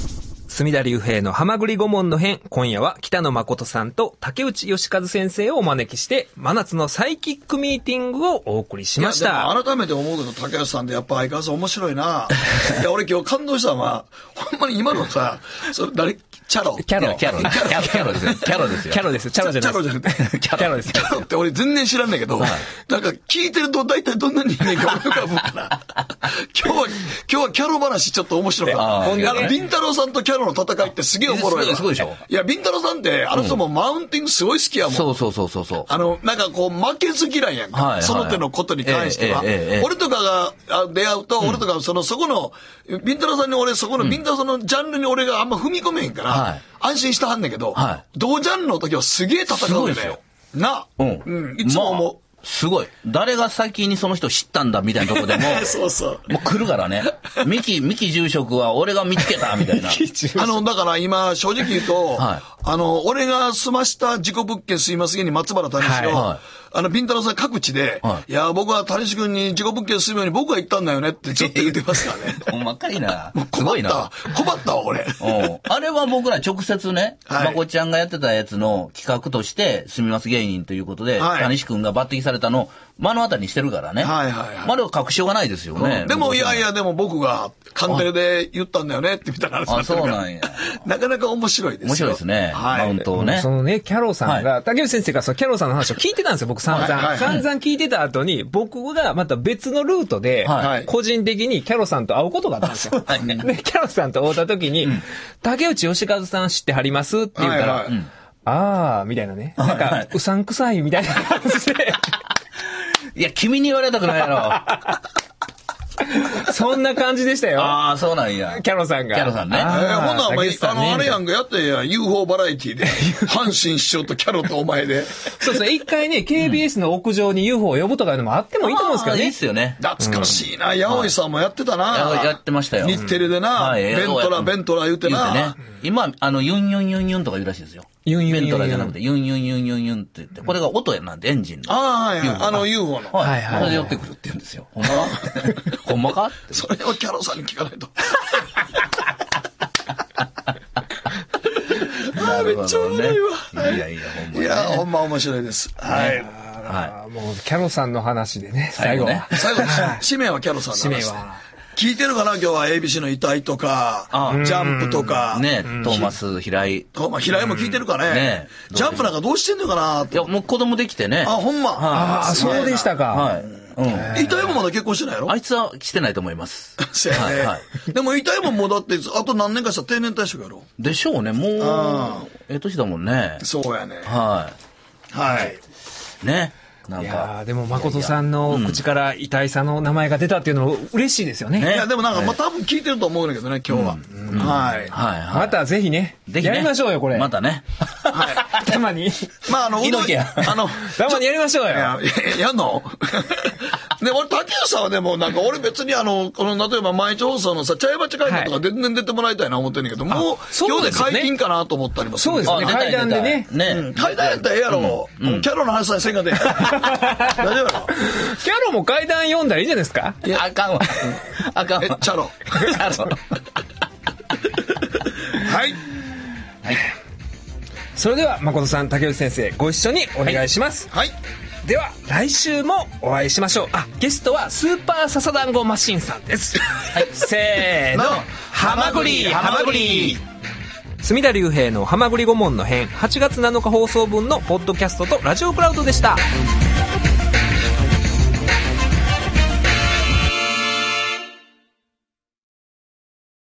隅田隆平のハマグリ顧問の編。今夜は北野誠さんと竹内義和先生をお招きして、真夏のサイキックミーティングをお送りしました。 いやでも改めて思うけど、竹内さんってやっぱ相変わらず面白いな。いや、俺今日感動したのは、ほんまに今のさ、それ誰、チャロ。 キャロ。キャロ。キャロですよ。キャロですよ。 キャロですよ。チャロじゃない。 チャロじゃなくて。 キャロです。 キャロって俺全然知らんねんけど、はい、なんか聞いてると大体どんな人間か浮かぶから。今日は、今日はキャロ話ちょっと面白かった。あの、ビンタロウさんとキャロの戦いってすげえおもろいわ。 すごいでしょ。 いや、ビンタロウさんって、あの人もマウンティングすごい好きやもん。 そうそうそうそう。 あの、なんかこう、負けず嫌いやんか。はいはい、その手のことに関しては。ええええ、俺とかが出会うと、うん、俺とかその、そこの、ビンタロウさんに俺、そこのビンタロウさんのジャンルに俺があんま踏み込めへんから、はい、安心したはんねんけど、はい、同ジャンルの時はすげえ戦うよね。な、うん、うん、いつも思う。まあすごい。誰が先にその人知ったんだみたいなとこでも、 そうそう。 もう来るからね。ミキ、ミキ住職は俺が見つけたみたいな。 あの、だから今、正直言うと、はい、あの、俺が済ました事故物件すいませんに松原谷氏を、はい、あの、ビンタロウさん各地で、はい、いや、僕は谷氏君に事故物件住むように僕が言ったんだよねってちょっと言ってますからね。 ほんまかいな。 もう困った。困ったわ、俺。 あれは僕ら直接ね、はい、まこちゃんがやってたやつの企画として、住みます芸人ということで、はい、谷氏君が抜擢されたの、目の当たりにしてるからね。はいはいはい。まあ、あれは隠しようがないですよね。 うん、でも、いやいや、でも僕が官邸で言ったんだよねってみたいな話あ、そうなんや。 なかなか面白いですよ。 面白いですね。はい。マウントをね。 そのね、キャロさんが、はい、竹内先生がそのキャロさんの話を聞いてたんですよ、僕散々。はいはいはい、散々聞いてた後に、僕がまた別のルートで、個人的にキャロさんと会うことがあったんですよ。はい、で、キャロさんと会った時に、うん、竹内義和さん知ってはりますって言ったら、はいはい、うん、あー、みたいなね。なんか、うさんくさいみたいな感じで。 いや、君に言われたくないやろ。 そんな感じでしたよ。 ああ、そうなんや。 キャロさんが。 キャロさんね。えー、ほんなら、あの、あれやんか、やってや、ユーフォー バラエティで、阪神師匠とキャロとお前で。 そうそう、一回ね、ケービーエス の屋上に ユーフォー を呼ぶとかいうのもあってもいいと思うんですけどね。 いいっすよね。 懐かしいな、八百井さんもやってたな。 やってましたよ。 日テレでな、ベントラ、ベントラ言うてな。 今、あの、ユンユンユンユンとか言うらしいですよ。ユンユンユンユン。ベントラじゃなくて、ユンユンユンユンユンって言って、これが音やなんで、エンジンの。 ああ、はいはい。あの ユーフォー の。 はいはい。それで寄ってくるって言うんですよ。ほんまほんまかって。 それをキャロさんに聞かないと。ああ、めっちゃ面白いわ。いやいや、ほんま。いや、ほんま面白いです。はい。 はい。もう、キャロさんの話でね、最後は。 最後、使命はキャロさんの話。使命は。聞いてるかな今日は エービーシー の遺体とか、ジャンプとか。 ねトーマス、平井。 平井も聞いてるかね。ねジャンプなんかどうしてんのかな。 いや、もう子供できてね。 あ、ほんま。 ああ、そうでしたか。はい。 遺体もまだ結婚してないやろ。 あいつはしてないと思います。 そうやね。でも遺体ももうだって、あと何年かしたら定年退職やろ。 でしょうね、もう、ええ年だもんね。 そうやね。 はい。 はい。 ね。 いやでも誠さんの口から遺体さんの名前が出たっていうのも嬉しいですよね。 いやでもなんかまあ多分聞いてると思うんだけどね今日は。はいはい。またぜひねやりましょうよこれ。 またね。 はい。たまに。 まああの猪木やあのたまにやりましょうよ。 やんの？で俺竹内さんはでもなんか俺別にあのこの例えば毎日放送のさ茶屋町会談とか全然出てもらいたいな思ってんねんけどもう今日で解禁かなと思ったりもする。 そうですね。階段でね。 ね。階段やったらええやろ。キャロの話さえせんかで。大丈夫かキャロも階段読んだらいいじゃないですか。 いや、あかんわ。あかんわ。 え、チャロ。チャロ。はい。 はい。それでは、誠さん、竹内先生、ご一緒にお願いします。 はい。はい、 では、来週もお会いしましょう。あ、ゲストは、スーパーササダンゴマシンさんです。はい。せーの。ハマグリハマグリ隅田隆平のハマグリ顧問の編はちがつなのか放送分のポッドキャストとラジオクラウドでした。